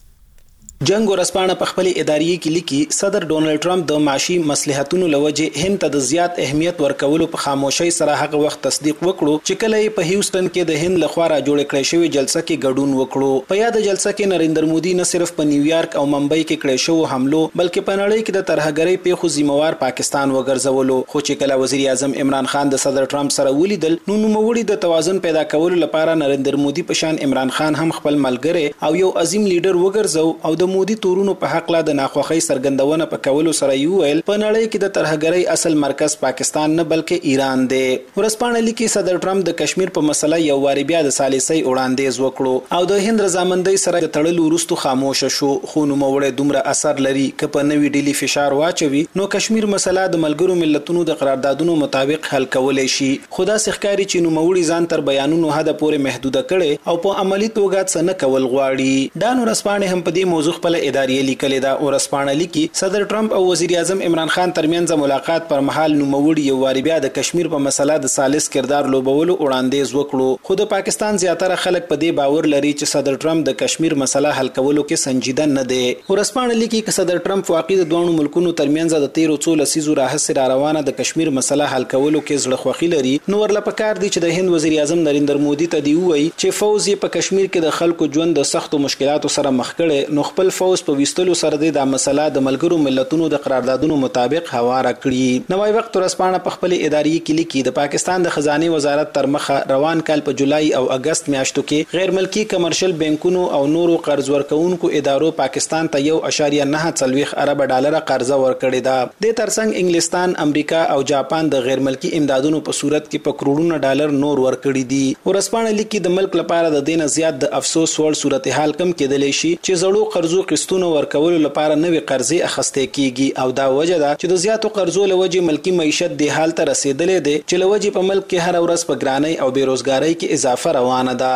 جنگ ورسپانه په خپل اداري کې لیکي صدر ډونالد ټرمپ د معاشي مصلحتونو لوجه هند ته د زیات اهمیت ورکولو په خاموشۍ سره هغه وخت تصدیق وکړو چې کله په هیوستن کې د هند لخوا را جوړ کړی شوی جلسه کې ګډون وکړو. په یاد جلسه کې نریندر مودي نه صرف په نیویارک او ممبئی کې کړی شو حملو بلکې په نړۍ کې د ترهګرۍ پیښو ذمہوار پاکستان وګرځولو. خو چې کله وزیر اعظم عمران خان د صدر ټرمپ سره ولیدل نو نوموړي د توازن پیدا کولو لپاره نریندر مودي په شان عمران خان هم خپل ملګری او یو عظیم لیډر وګرځو او د مودي تورونو په حق لا د ناخوخۍ سرګندونه په کولو سره یو ویل په نړۍ کې د ترهګرۍ اصل مرکز پاکستان نه بلکې ایران دی. ورسپانه لیکي صدر ټرمپ د کشمیر په مسله یو واری بیا د سالسۍ وړاندیز وکړو او د هند رضامندۍ سره د تړلو وروسته خاموش شو. خو نو موړې دومره اثر لري ک په نوې ډیلی فشار واچوي نو کشمیر مسله د ملګرو ملتونو د قراردادونو مطابق حل کولای شي. خدا سخکاری چې نو موړي ځان تر بیانونو حد پورې محدوده کړي او په عملی توګه څه نه کول غواړي. دا نو رسپانه هم په دې موضوع خپل اداري لیکل دا ورسپانه لیکي صدر ټرمپ او وزیر اعظم عمران خان ترمنځ ملاقات پر مهال نوموړي یو واری بیا د کشمیر په مسله د سالس کردار لوبولو وړاندیز وکړو. خو د پاکستان زیاتره خلک په دې باور لري چې صدر ټرمپ د کشمیر مسله حل کولو کې سنجیده نه دی. ورسپانه لیکي چې صدر ټرمپ واقعي د دوه ملکونو ترمنځ د 13 لسیزو راهیسې را روانه د کشمیر مسله حل کولو کې زړه خوښي لري. نو ورله پکار دي چې د هند وزیر اعظم نریندر مودي ته دی وایي چې فوز یې په کشمیر کې د خلکو ژوند د سختو مشکلاتو سره مخ کړي نو خپل فوز په وستلو سره د مسله د ملګرو ملتونو د قراردادونو مطابق هواره کړي. نوای وخت ورسپانه په خپل اداري کې لیکي د پاکستان د خزانه وزارت تر مخه روان کال په جولای او اگست میاشتو کې غیر ملکی کمرشل بانکونو او نورو قرض ورکوونکو ادارو پاکستان ته 1.9 ارب ډالر قرضه ورکړې ده. د ترڅنګ انګلستان، امریکا او جاپان د غیر ملکی امدادونو په صورت کې په کروڑونو ډالر نور ورکړي دي. ورسپانه لیکي د ملک لپاره د دینه زیات د افسوس وړ صورتحال کم کېدلی شي چې زړو قرضو قسطونو ورکولو لپاره نوې قرضې اخیستې کیږي او دا وجه ده چې د زیاتو قرضو لوجه ملکی معیشت د حال ته رسیدلې ده چې لوجه په ملک کې هر ورځ په ګرانۍ او بیروزګارۍ کې اضافه روانه ده.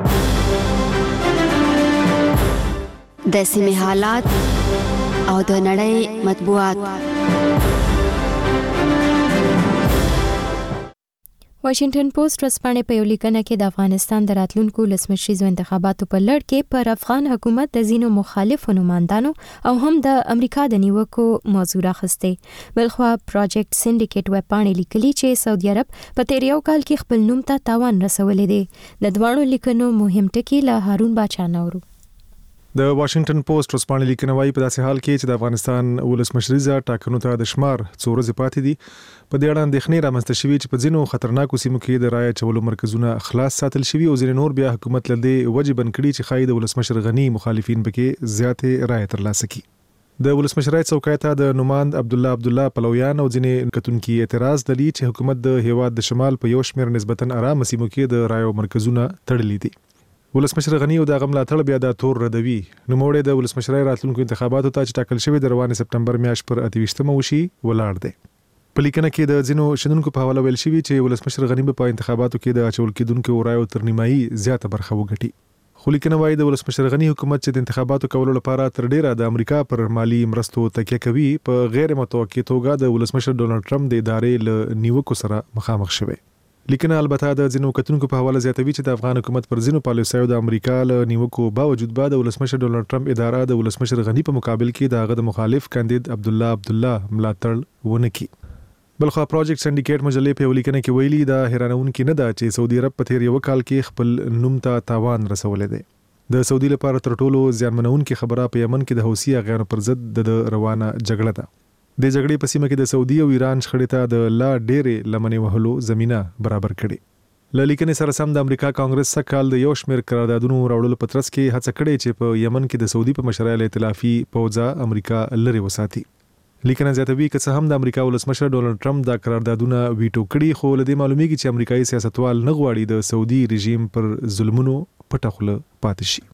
د سیمې حالات او د نړۍ مطبوعات. واشنگټن پوسټ ورځپاڼې په یو لیکنه کې د افغانستان د راتلونکو ولسمشریزو انتخاباتو په لړ کې پر افغان حکومت د ځینو مخالفو نمائندانو او هم د امریکا د نیوکو موضوع راخسته. بلخوا پروجیکټ سینډیکیټ ویبپاڼې لیکلي چې سعودي عرب په تیر یو کال کې خپل نوم ته تاوان رسولی دی. د دواړو لیکنو مهم ټکي له هارون باچا نورو. د واشنگټن پوسټ ورځپاڼې لیکنه وايي په داسې حال کې چې د افغانستان ولسمشریزه ټاکنو ته د شمار څو ورځې پاتې دي، په دې اړه اندېښنې رامنځته شوي چې په ځینو خطرناکو سیمو کې د رایې اچولو مرکزونه خلاص ساتل شوي او ځینې نور بیا حکومت له دې وجې بند کړي چې ښایي د ولسمشر غني مخالفین پکې زیاتې رایې ترلاسه کړي. د ولسمشرۍ څوکۍ ته د نوماند عبدالله پلویان او ځینې کتونکي اعتراض لري چې حکومت د هیواد د شمال په یو شمېر نسبتاً آرام سیمو کې د رایو مرکزونه تړلي دي. ولسمشر غنی او د غملاتړ بیا د تور ردوي. نوموړی د ولسمشرۍ راتلونکو انتخاباتو ته چې ټاکل شوی د روانې سپټمبر میاشت پر 28 وشي ولاړ دی. په لیکنه کې د ځینو شنونکو په حواله ویل شوی چې ولسمشر غنی په انتخاباتو کې د اچول کېدونکو رایو تر نیمایي زیاته برخه وګټي. خو لیکنه وايي د ولسمشر غنی حکومت چې د انتخاباتو کولو لپاره تر ډیره د امریکا پر مالی مرستو تکیه کوي، په غیر متوقع توګه د ولسمشر ډونالد ټرمپ د ادارې له نیوکو سره مخامخ شوی. لیکنه البته د ځینو کتونکو په حواله زیاتوي چې د افغان حکومت پر ځینو پالیسیو د امریکا له نیوکو باوجود بعد ولسمشر ډونالد ټرمپ اداره د ولسمشر غنی په مقابل کې د هغه د مخالف کاندید عبدالله ملاتړ ونه کړي. بلخوا پروجیکټ سینډیکیټ مجلې په لیکنه کې ویلي دا حیرانونکې نه ده چې سعودي عرب په تیر یو کال کې خپل نوم ته تاوان رسولی دی. د سعودي لپاره تر ټولو زیانمنونکې خبره په یمن کې د حوثي اغیانو پر ضد د روانه جګړه ده. د جګړې په سیمه کې د سعودي او ایران شخړې ته د لا ډېرې لمنې وهلو زمينه برابر کړي. له لیکنې سره سم د امریکا کانګرس سکهال د یو شمېر قراردادونو راوړلو په ترڅ کې هڅه کړې چې په یمن کې د سعودي په مشرۍ له ائتلافي پوځه امریکا لري وساتي. لیکنه زیاتوي که څه هم د امریکا ولسمشر ډونالد ټرمپ دا قراردادونه ویټو کړي، خو له دې معلومیږي چې امریکایي سیاستوال نه غواړي د سعودي رژیم پر ظلمونو پټه خوله پاتې شي.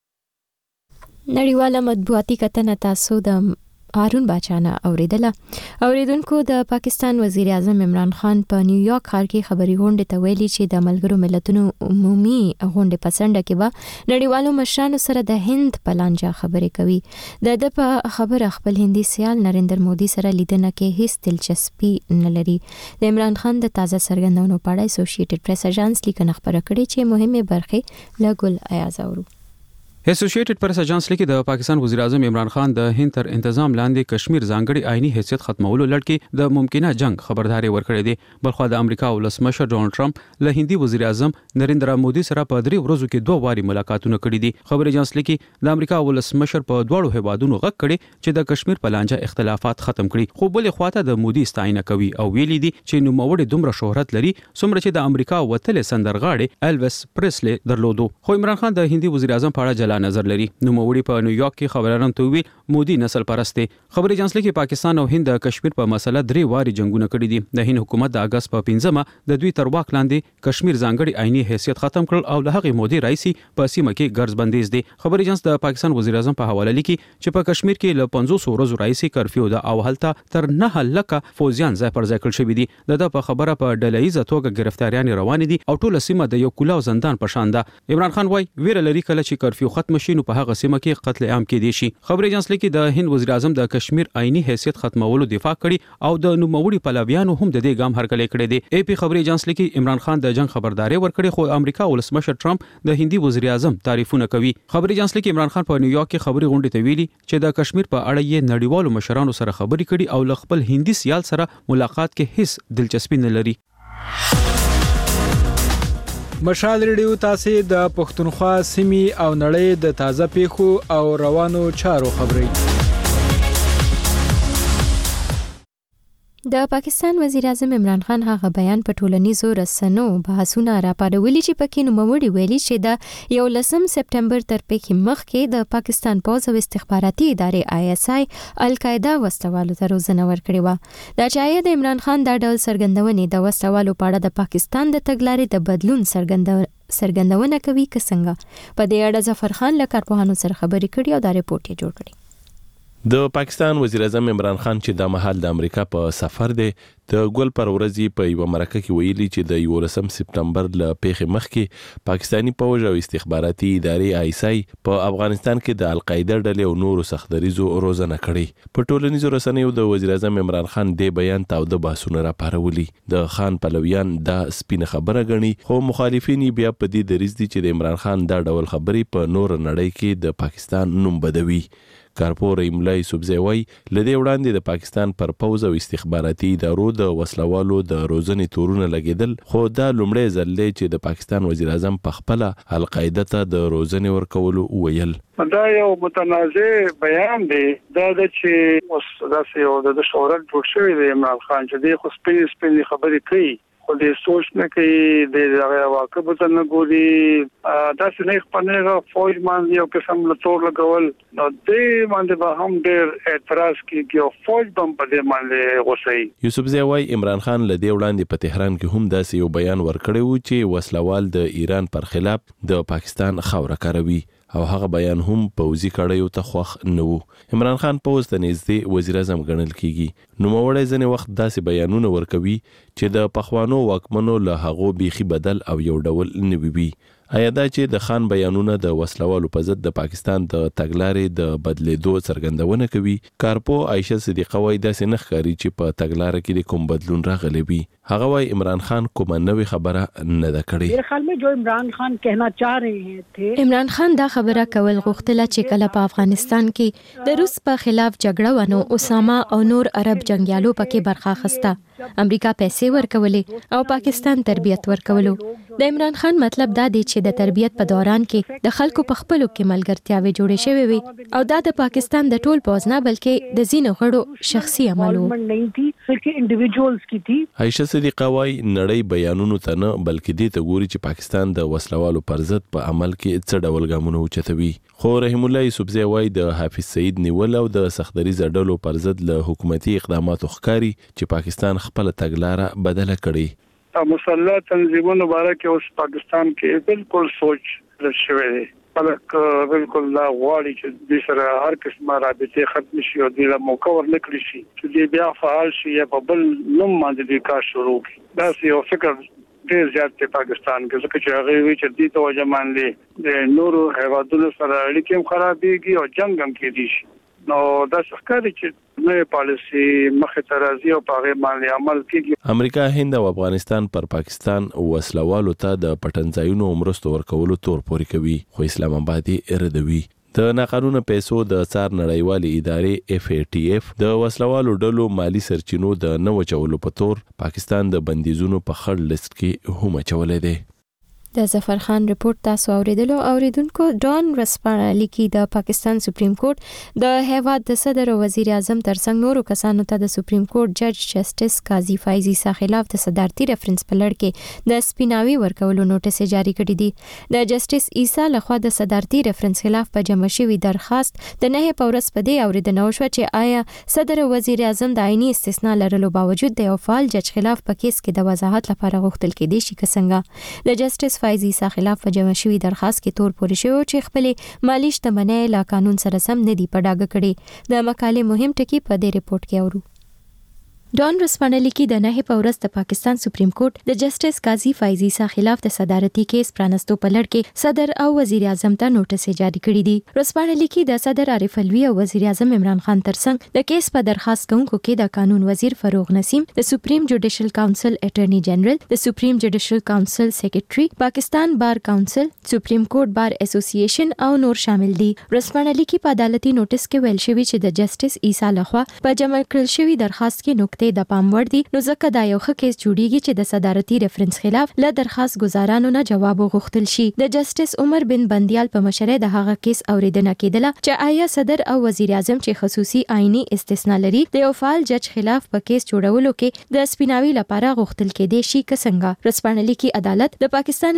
نړیواله مطبوعاتي کتنه تاسو د هارون باچانه اوریدونکو د پاکستان وزیر اعظم عمران خان په نیویارک ښار کې خبري غونډه ته ویلي چې د ملګرو ملتونو عمومي غونډه په سنډه کې به نړیوالو مشرانو سره د هند په لانجه خبرې کوي. د په خبره خپل هندي سیال نریندر مودي سره لیدنه کې هیڅ دلچسپي نه لري. د عمران خان د تازه څرګندونو په اړه اسوسییټډ پریس اژانس لیکنه خبره کړې چې مهمه برخه له ګل ایاز اورو. اسوسییټډ پریس اژانس لیکي د پاکستان وزیر اعظم عمران خان د هند تر انتظام لاندې کشمیر ځانګړي آئینی حیثیت ختمولو لړ کې د ممکنه جنگ خبرداري ورکړې ده. بلخو د امریکا ولسمشر ډونالد ټرمپ له هندي وزیر اعظم نریندر مودي سره په 3 ورځو کې 2 واري ملاقاتونه کړي دي. خبر اژانس لیکي د امریکا ولسمشر په دواړو هیوادونو غږ کړي چې د کشمیر په لانجه اختلافات ختم کړي، خو بل خواته د مودي ستاینه کوي او ویلي دي چې نوموړي دومره شهرت لري څومره چې د امریکا وتل سندرغاړي الویس پریسلی درلودو. خو عمران خان د هندي وزیر اعظم په اړه جلا نظر لري. نوموړي په نیویارک کې خبريالانو ته ویل مودي نسل پرست دی. خبر اژانس لیکي پاکستان او هند د کشمیر په مسله 3 واري جنگونه کړي دي. د هند حکومت د اگست په 15 د دوی تر واک لاندې کشمیر ځانګړي آئینی حیثیت ختم کړل او له هغه مودي رئیسي په سیمه کې ګرځ بندیز دي. خبر اژانس د پاکستان وزیر اعظم په حواله لیکي چې په کشمیر کې له 500 ورځو رئیسي کرفیو د او هلته تر 9 لک فوجیان ځای پر ځای کړل شوی دي. د په خبره په ډلهیزه توګه گرفتاریان روان دي او ټول سیمه د یو کلاو زندان په شان ده. عمران خان وايي ویره لري کله چې کرفیو ختم شي نو په هغه سیمه کې قتل عام کې دي شي. خبر اژانس لیکي د هند وزیر اعظم د کشمیر آئینی حیثیت ختمولو دفاع کړي او د نوموړي پلویانو هم د دې ګام هرکلی کړی دی. ای پی خبر اژانس لیکي عمران خان د جنگ خبرداري ورکړي خو امریکا ولسمشر ټرمپ د هندي وزیر اعظم تعریفونه کوي. خبر اژانس لیکي عمران خان په نیویارک کې خبري غونډه ته ویلي چې د کشمیر په اړه یې نړیوالو مشرانو سره خبري کړي او خپل هندي سیال سره ملاقات کې هیڅ دلچسپي نه لري. مشال ریډیو تاسو د پښتونخوا سیمې او نړۍ د تازه پیښو او روانو چارو خبري. د پاکستان وزیر اعظم عمران خان هغه بیان په ټولنیزو رسنیو بحثونه راپارولي چې پکې نوموړي ویلي چې د 11 سپټمبر تر پیښې مخکې د پاکستان پوځ او استخباراتي ادارې ISI القاعده وسوالو ته روزنه ورکړې و. دا چې د عمران خان د ډول سرګندونې د وسوالو په اړه د پاکستان د تګلارې د بدلون سرګندونه کوي که څنګه. په دې اړه ظفر خان له کارپوهانو سره خبرې کړې او دا ریپورت یې جوړ کړی. د پاکستان وزیر اعظم عمران خان چې د مهال د امریکا په سفر دی د ګل پر ورځ په یو مرکه کې ویلي چې د 11 سپتمبر له پیښې مخکې پاکستانی پوځ او استخباراتي ادارې آیسای په افغانستان کې د القاعده ډلې او نورو سختدریزو روزنه کړې. په ټولنیزو رسنیو د وزیر اعظم عمران خان د بیان تاوده بحثونه راپارولي. د خان پلویان دا سپینه خبره غني، خو مخالفین بیا په دې دریځ دي چې د عمران خان دا ډول خبرې په نور نړۍ کې د پاکستان نوم بدوي. کارپور ایملای سوبزی وای لدې وړاندې د پاکستان پر پوز او استخباراتي ادارو د وسلوالو د روزنې تورونه لګیدل، خو دا لومړی ځل دی چې د پاکستان وزیر اعظم په خپل القاعده ته د روزنې ورکولو ویل. دا یو متنازع بیان دی، دا چې اوس داسې یو د شهرت جوړ شوی دی عمران خان چې دی خو سپینې خبرې کوي، خو دې سوچ نه کوي، د هغه واقع به نه ګوري، داسې نه خپلنه فوج باندې یو قسم له تور لګول، نو دې باندې به هم ډېر اعتراض کیږي او فوج هم په دې باندې غوسه. یوسفزی وای عمران خان له دې وړاندې په تهران کې هم داسې یو بیان ورکړی و چې وسلوال د ایران پر خلاف د پاکستان خاوره کاروي او هغه بیان هم پوځي کړیو ته خوښ نه وو. عمران خان پوز ته نږدې وزیر اعظم ګڼل کیږي، نو موړی ځنې وخت داسې بیانونه ورکوي چې د پخوانو واکمنو له هغو بیخي بدل او یو ډول نه وي. آیا دا چې د خان بیانونه د وسلوالو په ضد د پاکستان د تګلارې د بدلیدو څرګندونه کوي؟ کارپو عائشه صدیقه وای داسې نه ښکاري چې په تګلارې کې د کوم بدلون راغلی وي. هغه وای عمران خان کومه نوې خبره نه ده کړې. میرے خیال میں جو عمران خان کہنا چاہ رہے تھے، عمران خان دا خبره کول غوښتله چې کله په افغانستان کې د روس په خلاف جګړه ونو اسامه او نور عرب جنگیالو پکې برخه اخیسته، امریکا پیسې ورکولې او پاکستان تربیت ورکولو. د عمران خان مطلب دا دی چې د تربیت په دوران کې د خلکو په خپلو کې ملګرتیاوې جوړې شوې وي او دا د پاکستان د ټول پوځ نه بلکې د ځینو غړو شخصي عمل و. عائشه صدیقه وای نړۍ بیانونو ته نه بلکې دې ته ګوري چې پاکستان د وسلوالو پر ضد په عمل کې څه ډول ګامونه اوچتوي. خو رحیم الله یوسفزی وای د حافظ سعید نیول او د سختدریز ډلو پر ضد له حکومتي اقداماتو ښکاري چې پاکستان خپل تګلاره بدله کړي. مسلح تنظیمونو باره کې اوس پاکستان کې بالکل سوچ شوی دی، خلک بالکل لا غواړي چې د سره هر قسمه رابطې ختم شي او د موقع ورنکړي شي چې د بیا فعال شي یا په بل نوم باندې د کار شروع کړي. دا یو فکر ډېر زیات دی پاکستان کې، ځکه چې هغه وی چې دې توجه باندې د نورو هیوادونو سره اړیکې هم خرابېږي او جنگ هم کېدی شي. نو دا څرګنده چې نوې پالیسي مخې ته راځي او په هغه باندې عمل کیږي. امریکا، هند او افغانستان پر پاکستان وسلوالو ته د پټنځایونو مرستو ورکولو تور پوري کوي، خو اسلام آباد یې ردوي. د ناقانونه پیسو د څار نړیوالې ادارې FATF د وسلوالو ډلو مالی سرچینو د نه وچولو په تور پاکستان د بندیزونو په خړ لیست کې هم اچولې دی. د ظفر خان رپورت تاسو اوریدلو. اوریدونکو ډان رسپانه لیکي د پاکستان سپریم کورټ د هیواد د صدر او وزیر اعظم ترڅنګ نورو کسانو ته د سپریم کورټ جج جسټس قاضي فایز عیسی خلاف د صدارتي ریفرنس په لړ کې د سپیناوي ورکولو نوټس جاری کړی دی. د جسټس عیسی لخوا د صدارتي ریفرنس خلاف په جمع شوی درخواست د نه پورس په دی اوریدنه وشو چې آیا صدر او وزیر اعظم د عیني استثناء لرلو باوجود د یو فعال جج خلاف په کیس کې د وضاحت لپاره غوښتل کېدی شي څنګه. د جسټس فایز عیسی خلاف په جمع شوی درخواست کې تور پورې شوی چې خپل مالی شتمنۍ له قانون سره سم نه دی په ډاګه کړي. د مقالې مهم ټکی په دې ریپورت کې اورو. ډان رسپانه لیکي د نه په ورځ د پاکستان سپریم کورټ د جسټس قاضي فایز عیسی خلاف د صدارتي کیس پرانستو په لړ کې صدر او وزیر اعظم ته نوټس جاری کړی دی. رسپانه لیکي د صدر عارف الوی او وزیر اعظم عمران خان ترڅنګ د کیس په درخواست کوونکو کې د قانون وزیر فروغ نسیم، د سپریم جوډیشل کونسل اټرنی جنرال، د سپریم جوډیشل کونسل سیکریټري، پاکستان بار کونسل، سپریم کورټ بار اسوسییشن او نور شامل دي. رسپانه لیکي په عدالتي نوټس کې ویل شوی چې د جسټس عیسی لخوا په جمع کړل شوی درخواست کې نقطې د پام وړ دي، نو ځکه دا یو ښه کیس جوړیږي چې د صدارتي ریفرنس خلاف له درخواست گزارانو نه جواب وغوښتل شي. د جسټس عمر بن بندیال په مشرۍ د هغه کیس اوریدنه کېدله چې آیا صدر او وزیر اعظم چې خصوصي آئینی استثناء لري د یو فعال جج خلاف په کیس جوړولو کې د سپیناوي لپاره غوښتل کېدی شي که څنګه. رسپانه لیکي عدالت د پاکستان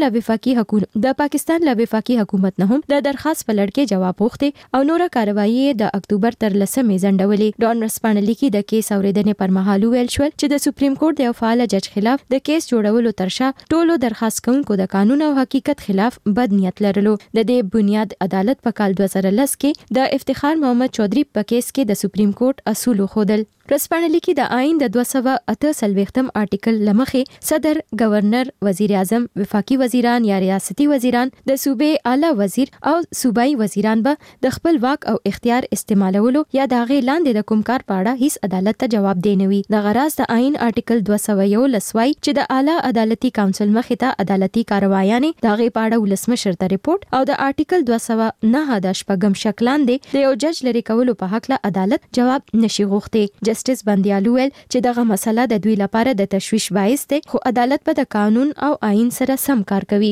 له وفاقي حکومت نه هم د درخواست په لړ کې جواب غوښتي او نور کاروایی د اکتوبر تر 10 ځنډولې. ډان رسپانه لیکي د کیس اوریدنې پر مهال مهال ویل شو چې د سپریم کورټ د یو فعال جج خلاف د کیس جوړولو ترشا ټولو درخواست کوونکو د قانون او حقیقت خلاف بد نیت لرلو. د دې بنیاد عدالت په کال 2010 کې د افتخار محمد چودھری په کیس کې د سپریم کورټ اصول خودل. رسپانه لیکي د آئین د 248 آرټیکل لمخې صدر، گورنر، وزیر اعظم، وفاقي وزیران یا ریاستي وزیران، د صوبې اعلی وزیر او صوبایي وزیران به د خپل واک او اختیار استعمالولو یا د هغې لاندې د کوم کار په اړه هیڅ عدالت ته جواب دی نه وي. د غراض د آئین آرټیکل 211 وایي چې د اعلی عدالتي کونسل مخې ته عدالتي کاروایانې د هغې په اړه ولسمشر ته ریپورت او د آرټیکل 209 د شپږم شکلان دی د یو جج لري کولو په حق له عدالت جواب نشي غوښتي. جسټس بندیالو ویل چې دغه مسله د دوی لپاره د تشویش باعث دی، خو عدالت به د قانون او آئین سره سم کار کوي.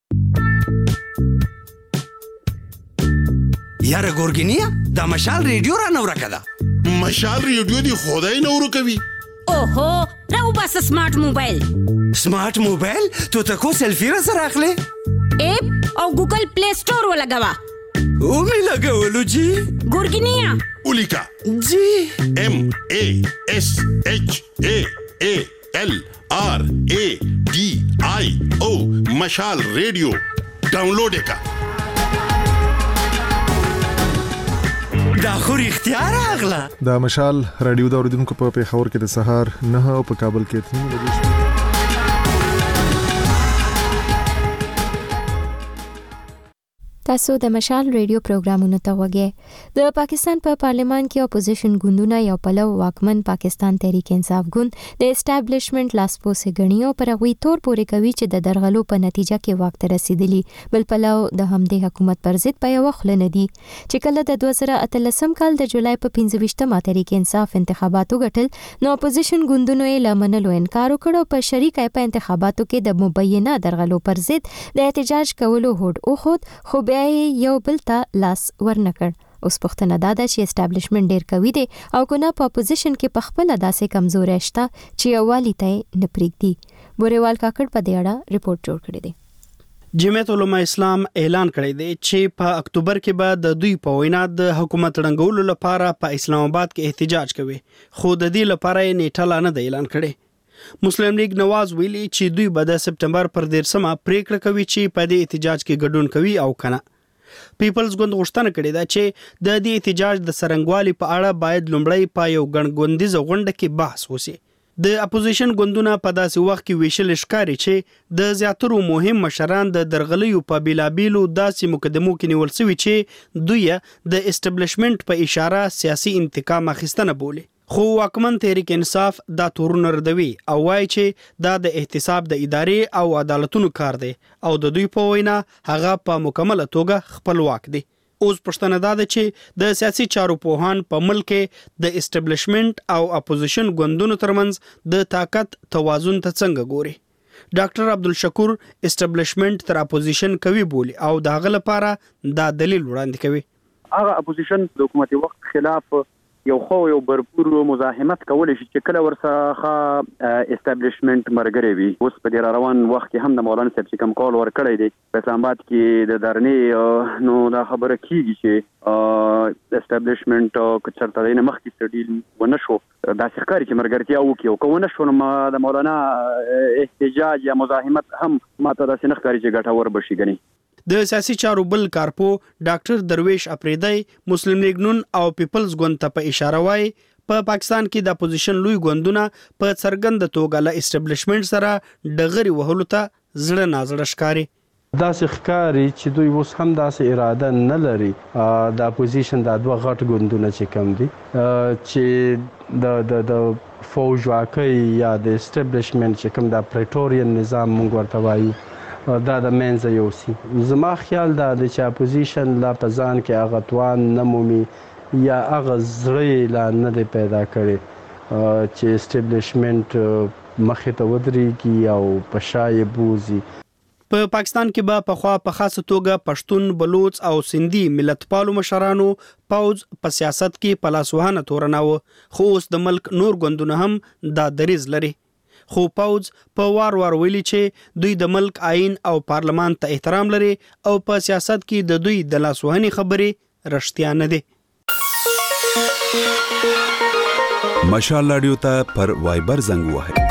یاره ګورګینیا دا مشال ریډیو را نو راکده. مشال ریډیو دی خدای نو کوي. اوهو راو بس سمارټ موبایل. سمارټ موبایل تو تکو سیلفی را سره اخلي. اپ او ګوګل پلی سٹور ولګوا. او می لګولو جی. ګورګینیا اولیکا جی MASHALRADIO مشال ریډیو ډاونلوډ کا. دا خو اختیار اغلا. دا مشال رادیو د اوریدونکو په پیښور کې د سهار 9 او په کابل کې 3 بجې. تاسو د مشال ریډیو پروګرامونو ته وګورئ. د پاکستان په پارلیمان کې اپوزیشن ګوندونه یو پلو واکمن پاکستان تحریک انصاف ګوند د اسټابلیشمنت لاسپوسې ګڼي او پر هغوی تور پورې کوي چې د درغلو په نتیجه کې واک ته رسیدلی، بل پلو د همدې حکومت پر ضد په یوه خوله نه دي. چې کله د 2013 کال د جولای په 25مه تحریک انصاف انتخابات وګټل نو اپوزیشن ګوندونو یې له منلو انکار وکړ او په شریکه په انتخاباتو کې د مبینه درغلو پر ضد د احتجاج کولو هوډ وښود، خو بیا یو بل ته لاس ورنکړ. اوس پوښتنه دا ده چې اسټابلیشمنت ډیر قوي دی او کنه په اپوزیشن کې په خپل داسې کمزوري شته چې یووالي ته نه پرېږدي. بوريوال کاکړ په دې اړه ریپورت جوړ کړی دی. جمعیت علماء اسلام اعلان کړی دی چې په اکتوبر کې به د دوی په وینا د حکومت ړنګولو لپاره په اسلام آباد کې احتجاج کوي، خو د دې لپاره یې نیټه لا نه دی اعلان کړی. مسلم لیگ نواز ویلي چې دوی به د سپټمبر پر 13مه پریکړه کوي چې په دې احتجاج کې ګډون کوي او کنه. پیپلز ګوند غوښتنه کړې ده چې د دې احتجاج د سرنګوالي په اړه باید لومړی په یو ګڼګوندیزه غونډه کې بحث وشي. د اپوزیشن ګوندونه په داسې وخت کې ویشل ښکاري چې د زیاترو مهم مشران د درغلیو په بیلابیلو داسې مقدمو کې نیول شوي چې دوی د اسټابلیشمنت په اشاره سیاسي انتقام اخیستنه بولي. خو واکمن تحریک انصاف دا تورونه ردوي او وایي چې دا د احتساب د ادارې او عدالتونو کار دی او د دوی په وینا هغه په مکمله توګه خپلواک دی. اوس پښتنه دا ده چې د سیاسي چارو پوهان په ملک د اسټابلیشمنت او اپوزیشن ګوندونو ترمنځ د طاقت توازن ته څنګه ګوري. ډاکټر عبدالشکور اسټابلیشمنت تر اپوزیشن کوي بولی او د هغه لپاره دا دلیل وړاندې کوي. هغه اپوزیشن د حکومتي وخت خلاف یو خو یو برپور مزاحمت کول شي چې کله ورڅخه اسټابلیشمنت مرګري وي. اوس په دې روان وخت کې هم د مولانا صاحب چې کوم کال ورکړی دی په اسلام آباد کې د درنې نو دا خبره کیږي چې اسټابلیشمنت که چرته نه مخکې سټیل ونه شو دا ښکاري چې مرګرتیا وکي او کوونه شو نو د مولانا احتجاج یا مزاحمت هم ماته داسې نه ښکاري چې ګټور بشي ګني. د سیاسي چارو بل کارپو ډاکټر درویش اپریدی مسلم لیگ نون او پیپلز ګوند ته په اشاره وایي په پاکستان کې د اپوزیشن لوی ګوندونه په څرګند توګه له اسټابلیشمنت سره ډغري وهلو ته زړه نازړه ښکاري. داسې ښکاري چې دوی اوس هم داسې اراده نه لري د اپوزیشن د دوه غټ ګوندونه چې کم دي چې د فوج واکۍ یا د اسټابلیشمنت چې کم د پریټورین نظام مونږ ورته وایي دا د منځه یوسي. زما خیال دا دی چې اپوزیشن لا په ځان کې هغه توان نه مومي یا هغه زړه لا نه دی پیدا کړی چې اسټابلیشمنت مخې ته ودرېږي او په شا یې بوځي. په پاکستان کې به پخوا په خاصه توګه پښتون، بلوچ او سندي ملتپالو مشرانو پوز په سیاست کې په لاسوهنه تورناوه، خو اوس د ملک نور ګوندونه هم دا دریز لري. خو پوز په وار ویلي چې دوی د ملک آئین او پارلمان ته احترام لري او په سیاست کې د دوی د لاسوهنې خبرې رښتیا نه دي. مشال رادیو ته پر وایبر زنګ وهئ.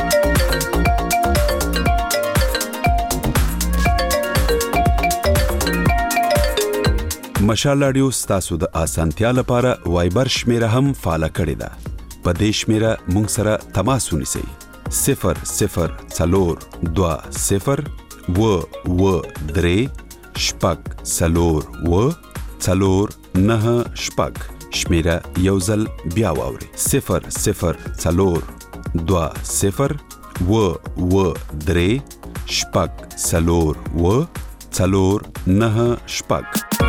مشال رادیو ستاسو د اسانتیا لپاره وایبر شمیره هم فعال کړی ده. په دې شمیره مونږ سره تماس ونیسئ. 00203 شمیره یو ځل بیا واورئ. 00203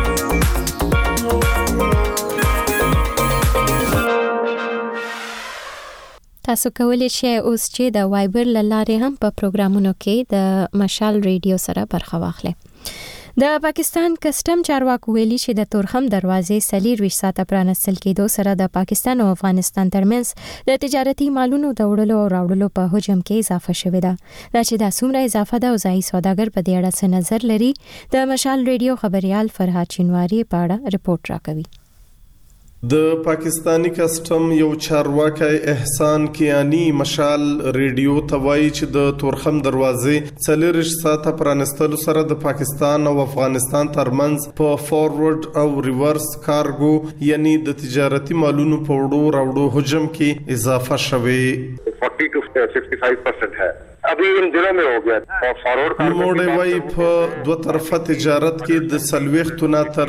تاسو کولی شئ اوس چې د وایبر لاره هم په پروګرامونو کې د مشال ریډیو سره برخه واخلئ. د پاکستان کسٹم چارواکو ویلي چې د تورخم دروازې 24 ساعته پرانستل کېدو سره د پاکستان او افغانستان ترمنځ د تجارتي مالونو د وړلو او راوړلو په حجم کې اضافه شوې ده. دا چې دا څومره اضافه ده او ځایي سوداګر په دې اړه څه نظر لري، د مشال ریډیو خبريال فرهاد چینواری په اړه رپورټ راکوي. د پاکستانی کسٹم یو چارواکي احسان کیانی مشال ریډیو توای چې د تورخم دروازې 24 ساعته پرانستلو سره د پاکستان او افغانستان ترمنځ په فورورډ او ریورس کارګو یعنی د تجارتي مالونو په وړو راوړو حجم کې اضافه شوه. 40 to 65% है. अभी इन दिनों में हो गया और फॉरवर्ड نوموړی وای په دوه طرفه تجارت کې د 40 نه تر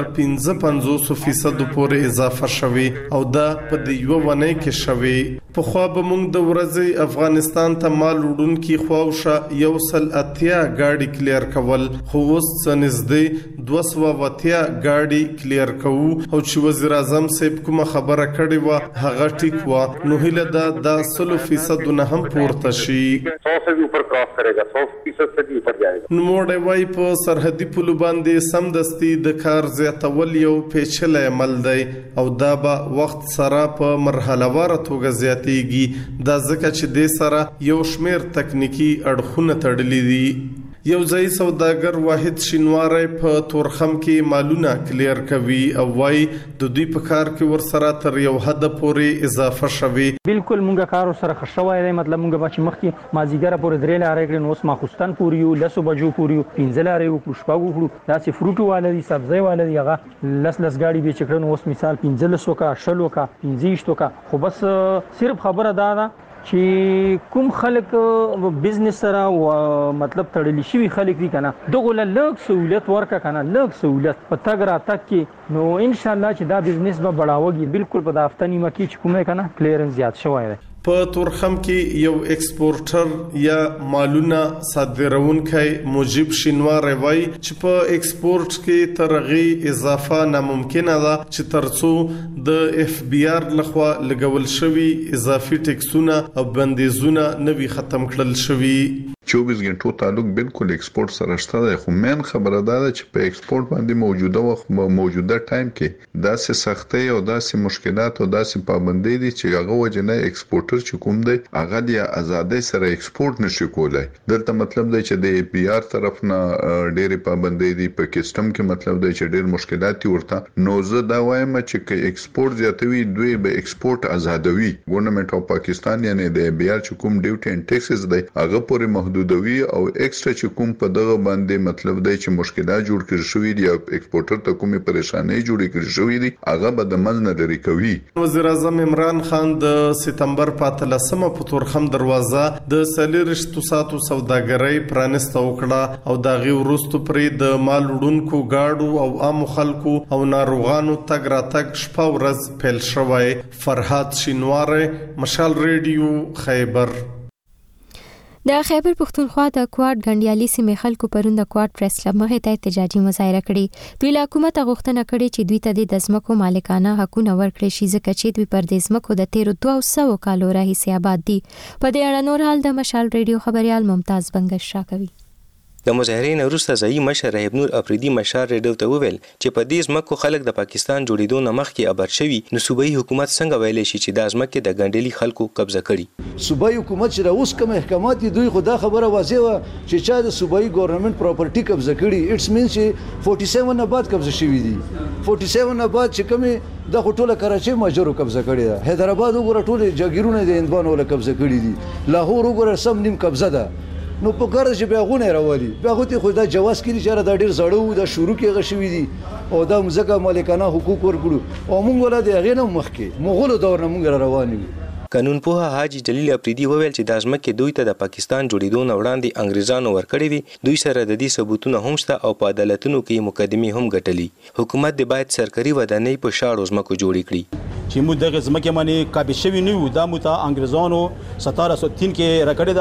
55% پورې اضافه شوه او دا په دیو ونه کې شوه. په خو به موږ د ورځې افغانستان ته مال وړون کې خواوشه یو سل اتیا گاډي کلیر کول، خو اوس نږدې 280 گاډي کلیر کوو او چې وزیر اعظم صاحب کومه خبره کړې و هغه ټیک و، نو هله دا 100% نه هم پورته شي. 100 से भी ऊपर क्रॉस करेगा, 100% से भी ऊपर जाएगा. نوموړی وای په سرحدي پولو باندې سمدستي د کار زیاتول یو پیچلې عمل دی او دا به وخت سره په مرحله واره توګه زیاتېږي. دا ځکه چې د سره یو شمیر تکنیکی اړخونه تړلي دي. یو ځای سوداګر واحد شینواری په تورخم کې مالونه کلیر کوي او وای د دوی په کار کې ور سره تر یو حد پورې اضافه شوي. بالکل مونږه کار سره خښوای دی، مطلب مونږه چې مخکې مازیګره پورې درې لارې کړې، نو اوس ماخوستان پورې یو 10 بجو پورې 15 لارې او شپږو کړو. دا چې فروټو والي سبزی والي هغه لس غاډي به چکرن اوس مثال 15 کا 16 کا 15 کا، خو بس صرف خبره دا چې کوم خلک بزنس سره او مطلب تړلی شي خلک دي کنه دغه لږ سہولت ورکا کنه لږ سہولت په تګ را تک کې، نو ان شاء الله چې دا بزنس به بڑھاوږي. بالکل په دافتنی مکی چې کومه کنه کلیرنس زیات شوی دی. په تورخم کې یو ایکسپورټر یا مالونه صادرونکي موجب شینواری وای چې په ایکسپورټ کې ترغی اضافه ناممکنه ده چې ترڅو د اف بی آر لخوا لګول شوی اضافي ټیکسونه او بندیزونه نوي ختم کړل شوی. 24 غنټو تعلق بالکل ایکسپورټ سره شته دی، خو مین خبره ده چې په ایکسپورټ باندې موجوده ټایم کې داسې سختۍ او داسې مشکلات او داسې پابندۍ دي چې هغه وجنه ایکسپورټر چې کوم دی هغه د ازادۍ سره ایکسپورټ نشي کولای. دلته مطلب دی چې د پی آر طرف نه ډېرې پابندۍ دي، په کسٹم کې مطلب دی چې ډېر مشکلات ورته. نو زه دا وایم چې ایکسپورټ زیاتوي دوی به ایکسپورټ آزادوي. ګورنمنت اف پاکستان یعنی د بی آر چې کوم ډیوټي اینڈ ټیکسز دی هغه پورې محدودوي او ایکسترا چې کوم په دغه باندې مطلب دی چې مشکلات جوړ کړی شوی دي او ایکسپورټر ته کومه پریشانی جوړ کړی شوی دي هغه به د منځ نه لري کوي. وزیر اعظم عمران خان د سپتمبر 15 په تورخم دروازه د 40 ساعتو سوداګرۍ پرانسته وکړه او دا غي ورستو پرې د مال وړونکو گاډو او عام خلکو او ناروغانو تګ راتګ شپه ورځ پیل شوی. فرهاد شینواری، مشال ریډیو، خیبر. د خیبر پختونخوا د کوارډ غنډیالي سیمې خلکو پرون د کوارډ پریس کلب مخې ته احتجاجي مظاهره کړې. دوی له حکومت غوښتنه کړې چې دوی ته د ځمکو مالکانه حقونه ورکړي شي ځکه چې دوی پر دې ځمکو د 1300 کالو راهیسې آباد دي. په دې اړه نور حال د مشال ریډیو خبريال ممتاز بنگش راکوي. د مظاهرې وروسته ځایي مشر رحیب نور افریدي مشال ریډیو ته وویل چې په دې ځمکو خلک د پاکستان جوړېدو نه مخکې اباد شوي، نو صوبایي حکومت څنګه ویلی شي چې دا ځمکې د ګنډلي خلکو قبضه کړي؟ صوبایي حکومت چې اوس کوم احکامات دي دوی خو دا خبره واضح وه چې چا د صوبایي ګورنمنت پراپرټي قبضه کړي. اټس مینس چې 47 نه بعد قبضه شوي دي. 47 نه بعد چې کومې دا خو ټوله کراچۍ ماجرو قبضه کړې ده. حیدرآباد وګوره ټولې جاګیرونه د هندوانو ولا قبضه کړي دي. لاهور وګوره سم نیم قبضه ده. نو په کار چې بیاغونه راوالي بیاغوتی خو دا جواز کړي چې دا ډیر زړه وو دا شروع کې غشوي دي او دا مزګه مالکانه حقوق ورکړو او موږ ولا د هغه نه مخکې مغولو دور نه موږ روان یو. قانون پوها حاجی جلیل افریدي وویل چې د ځمکې دوی ته د پاکستان جوړېدو نه وړاندې انګریزانو ورکړې وي. دوی سره د دې ثبوتونه هم شته او په عدالتونو کې مقدمې هم ګټلي. حکومت د باید سرکاري ودانۍ په شاړو ځمکو جوړې کړي چې موږ دغه ځمکې باندې قابل شوي نه یو. دا موږ ته انګریزانو 1703 کې راکړې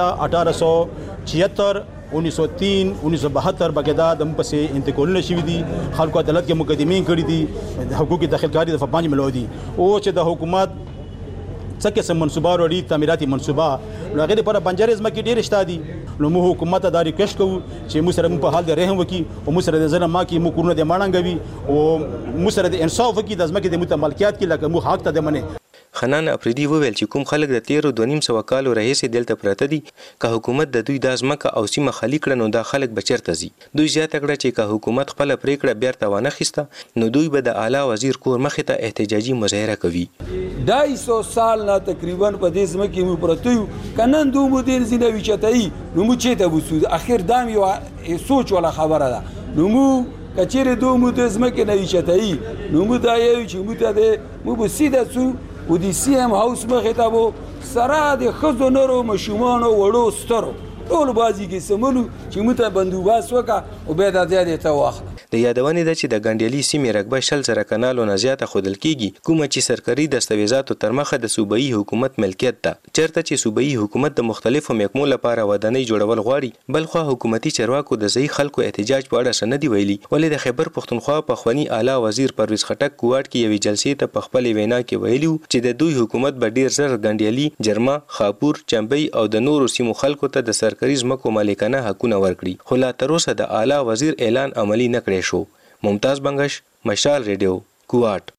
ده، 1876 1903 1972 بګدا د مپسې انتقالونه شوي دي. خلکو عدالت کې مقدمې کړي دي، حقوقي داخلکاري د فبانج ملو دي او چې د حکومت څه قسم منصوبه وروړي تعمیراتي منصوبه نو هغه لپاره بنجاري ځمکې ډېرې شته دي. نو موږ حکومت ته دا ریکویسټ کوو چې موږ سره په حال د رحم وکړي او موږ سره د ظلم ما کې موږ کورونه د ماړنګوي او موږ سره د انصاف وکړي د ځمکې د متملکیت کې لکه موږ حق ته د منې. خنان افریدي وویل چې کوم خلک د 13.5 کالو راهیسې دلته پراته دي، که حکومت د دوی د ځمکه او سیمه خالي کړه نو دا خلک به چیرته ځي. دوی زیاته کړه چې که حکومت خپله پرېکړه بیرته وانخیسته نو دوی به د اعلی وزیر کور مخې ته احتجاجي مظاهره کوي. 250 سال نه تقریبا په دې ځمکې مو پراته یو، که نن دوی مو دې ځینې ویچتایي نو موږ چېرته وځو؟ اخر دا یو سوچ والا خبره ده. نو موږ که چېرې دوی مو د ځمکې نه ویچتایي نو موږ دا یو چې موږ ته موږ به سیده ځو و د سی ام هاوس مخې ته به سره د ښځو نرو ماشومانو وړو سترو ټول بازي کې سملو چې موږ ته بندوبست وکړه او بیا دا ځای ته واخله. د یادونې ده چې د ګنډیالي سیمې رقبه 100 کانالو نه زیاته ښودل کېږي، کومه چې سرکاري دستاویزاتو تر مخه د صوبایي حکومت ملکیت ده. چېرته چې صوبایي حکومت د مختلفو محکمو لپاره ودانۍ جوړول غواړي، بلخوا حکومتي چارواکو د ځایي خلکو احتجاج په اړه څه نه دي ویلي. ولې د خیبر پښتونخوا پخواني اعلی وزیر پرویز خټک کوټ کې یوې جلسې ته په خپلې وینا کې ویلي چې د دوی حکومت به ډېر زر ګنډیالي، جرما، خاپور، چمبۍ او د نورو سیمو خلکو ته د سرکاري ځمکو مالکانه حقونه ورکړي، خو لا تر اوسه د اعلی وزیر اعلان عملي نه کړی شو. ممتاز بنگش، مشال ریډیو، کوټ.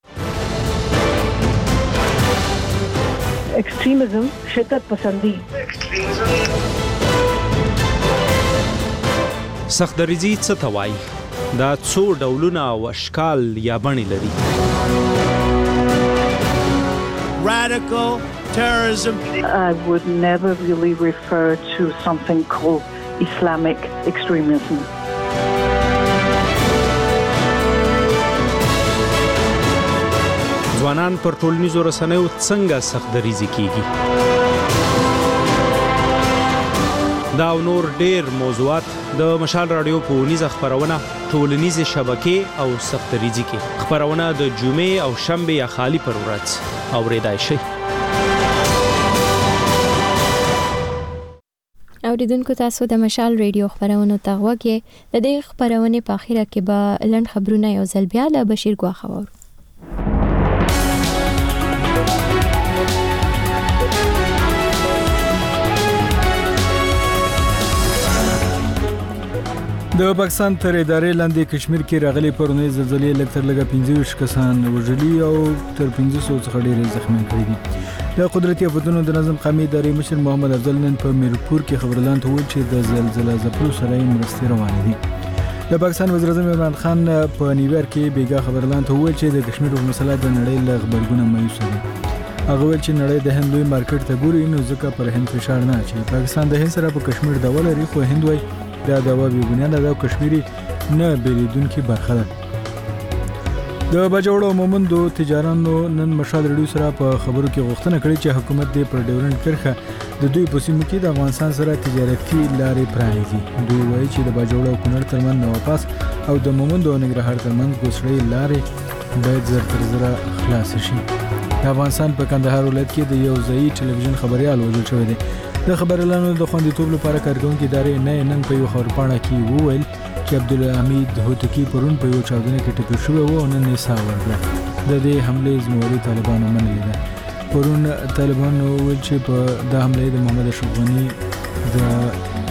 ایکسټریمزم شدت پسندی سخت دریزي څه ته وایي؟ دا څو ډولونه او اشکال یا بڼې لري. Radical terrorism. I would never really refer to something called Islamic extremism. ځوانان پر ټولنیزو رسنیو څنګه سخت دریزي کیږي؟ دا او نور ډېر موضوعات د مشال رادیو په ونیزه خبرونه ټولنیزې شبکې او سخت دریزي کې خبرونه د جمعې او شنبه یا خالی پر ورځ اوریدای شي. اوریدونکو تاسو د مشال ریډیو خبرونه ته غوږی. د دې خبرونه په اخیره کې به لنډ خبرونه یو ځل بیا له بشیر ګواخه وورو. د پاکستان تر ادارې لاندې کشمیر کې راغلي پرونی زلزلې لکتر لګا 25 کسان وژلي او تر 500 څخه ډېر زخمی کړي دي. د قدرتي آفتونو د نظم قومي ادارې مشر محمد افضل نن په میرپور کې خبرلاند وویل چې د زلزلې ځپلو سره مرستې روانې دي. د پاکستان وزیر اعظم عمران خان په نیویارک کې بیګا خبرلاند وویل چې د کشمیر په مسله د نړۍ له خبرګونه مایوس دي. هغه ویل چې نړۍ د هند لوی مارکیټ ته ګوري نو ځکه پر هند فشار نه اچوي. پاکستان د هند سره په کشمیر داوا لري خو هند وايي دا دوا بې بنیاده ده او کشمیري نه بیلیدونکې برخه ده. د باجوړو مومندو تجارانو نن مشال ریډیو سره په خبرو کې غوښتنه کړې چې حکومت دې پر ډیورنډ کرښه د دوی په سیمو کې د افغانستان سره تجارتي لارې پرانیزي. دوی وایي چې د باجوړو او کونړ ترمنځ نواپاس او د مومندو او ننګرهار ترمنځ ګوسړې لارې باید زر تر زره خلاص شي. د افغانستان په کندهار ولایت کې د یو ځایي ټلویزیون خبریال وژل شوی دی. د خبريالانو د خوندیتوب لپاره کارکونکو ادارې نن په یو خبرپاڼه کې وویل چې عبدالحمید هوتکی پرون په یو چاودنه کې ټپي شوی و او نن یې ساه ورکړه. د دې حملې ذمہواري طالبانو منلې ده. پرون طالبانو وویل چې په د حملې د محمد اشرف غنی د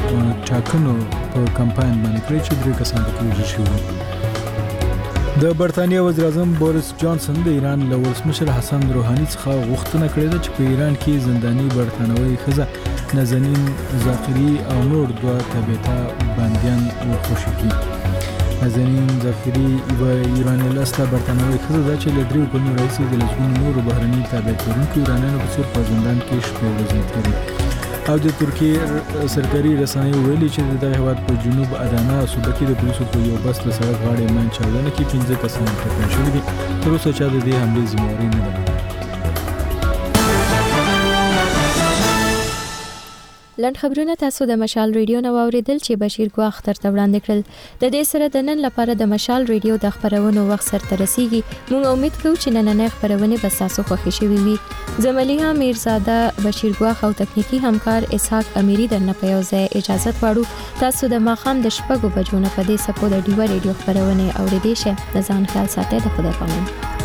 ټاکنو په کمپاین باندې کړی چې 3 کسان پکې وژل شوي. د برتانیا وزیر اعظم بوریس جانسن د ایران له ولسمشر حسن روحاني څخه غوښتنه کړې ده چې په ایران کې زنداني برتانوي ښځه نازنین ظاهري او نور دوه تابعیته بندیان ورخوشي کړي. نازنین ظاهري یوه ایراني لاسته برتانوي ښځه ده چې له 3 کلونو راهیسې د لسګونو نورو بهرني تابعیت لرونکو ایرانیانو په څېر په زندان کې شپې ورځې تېري. او د ترکیې سرکاري رسنیو ویلي چې د هېواد په جنوب ادانا صوبه کې د پولیسو په یو بس له سړک غاړې من چاودنه کې 15 کسان ټپیان شوي دي. تر اوسه چا د دې حملې ذمهواري نه ده. لنډ خبرونه تاسو د مشال ریډیو نو اوریدل چې بشیر ګو اختر ته وړاندې کړل. د دې سره د نن لپاره د مشال ریډیو د خبرونو وخت سره رسیدي. موږ امید کوو چې نننې خبرونه به تاسو خوښ شي وي. زملیها میرزاده بشیر ګو او تکنیکی همکار اسحاق امیری درنه په یو ځای اجازه غواړو. تاسو د ماخام د شپږو بجو نه په دې سپو د ډیو ریډیو خبرونه اوریدئ. شه ځان خیال ساتئ. د خدای پامان.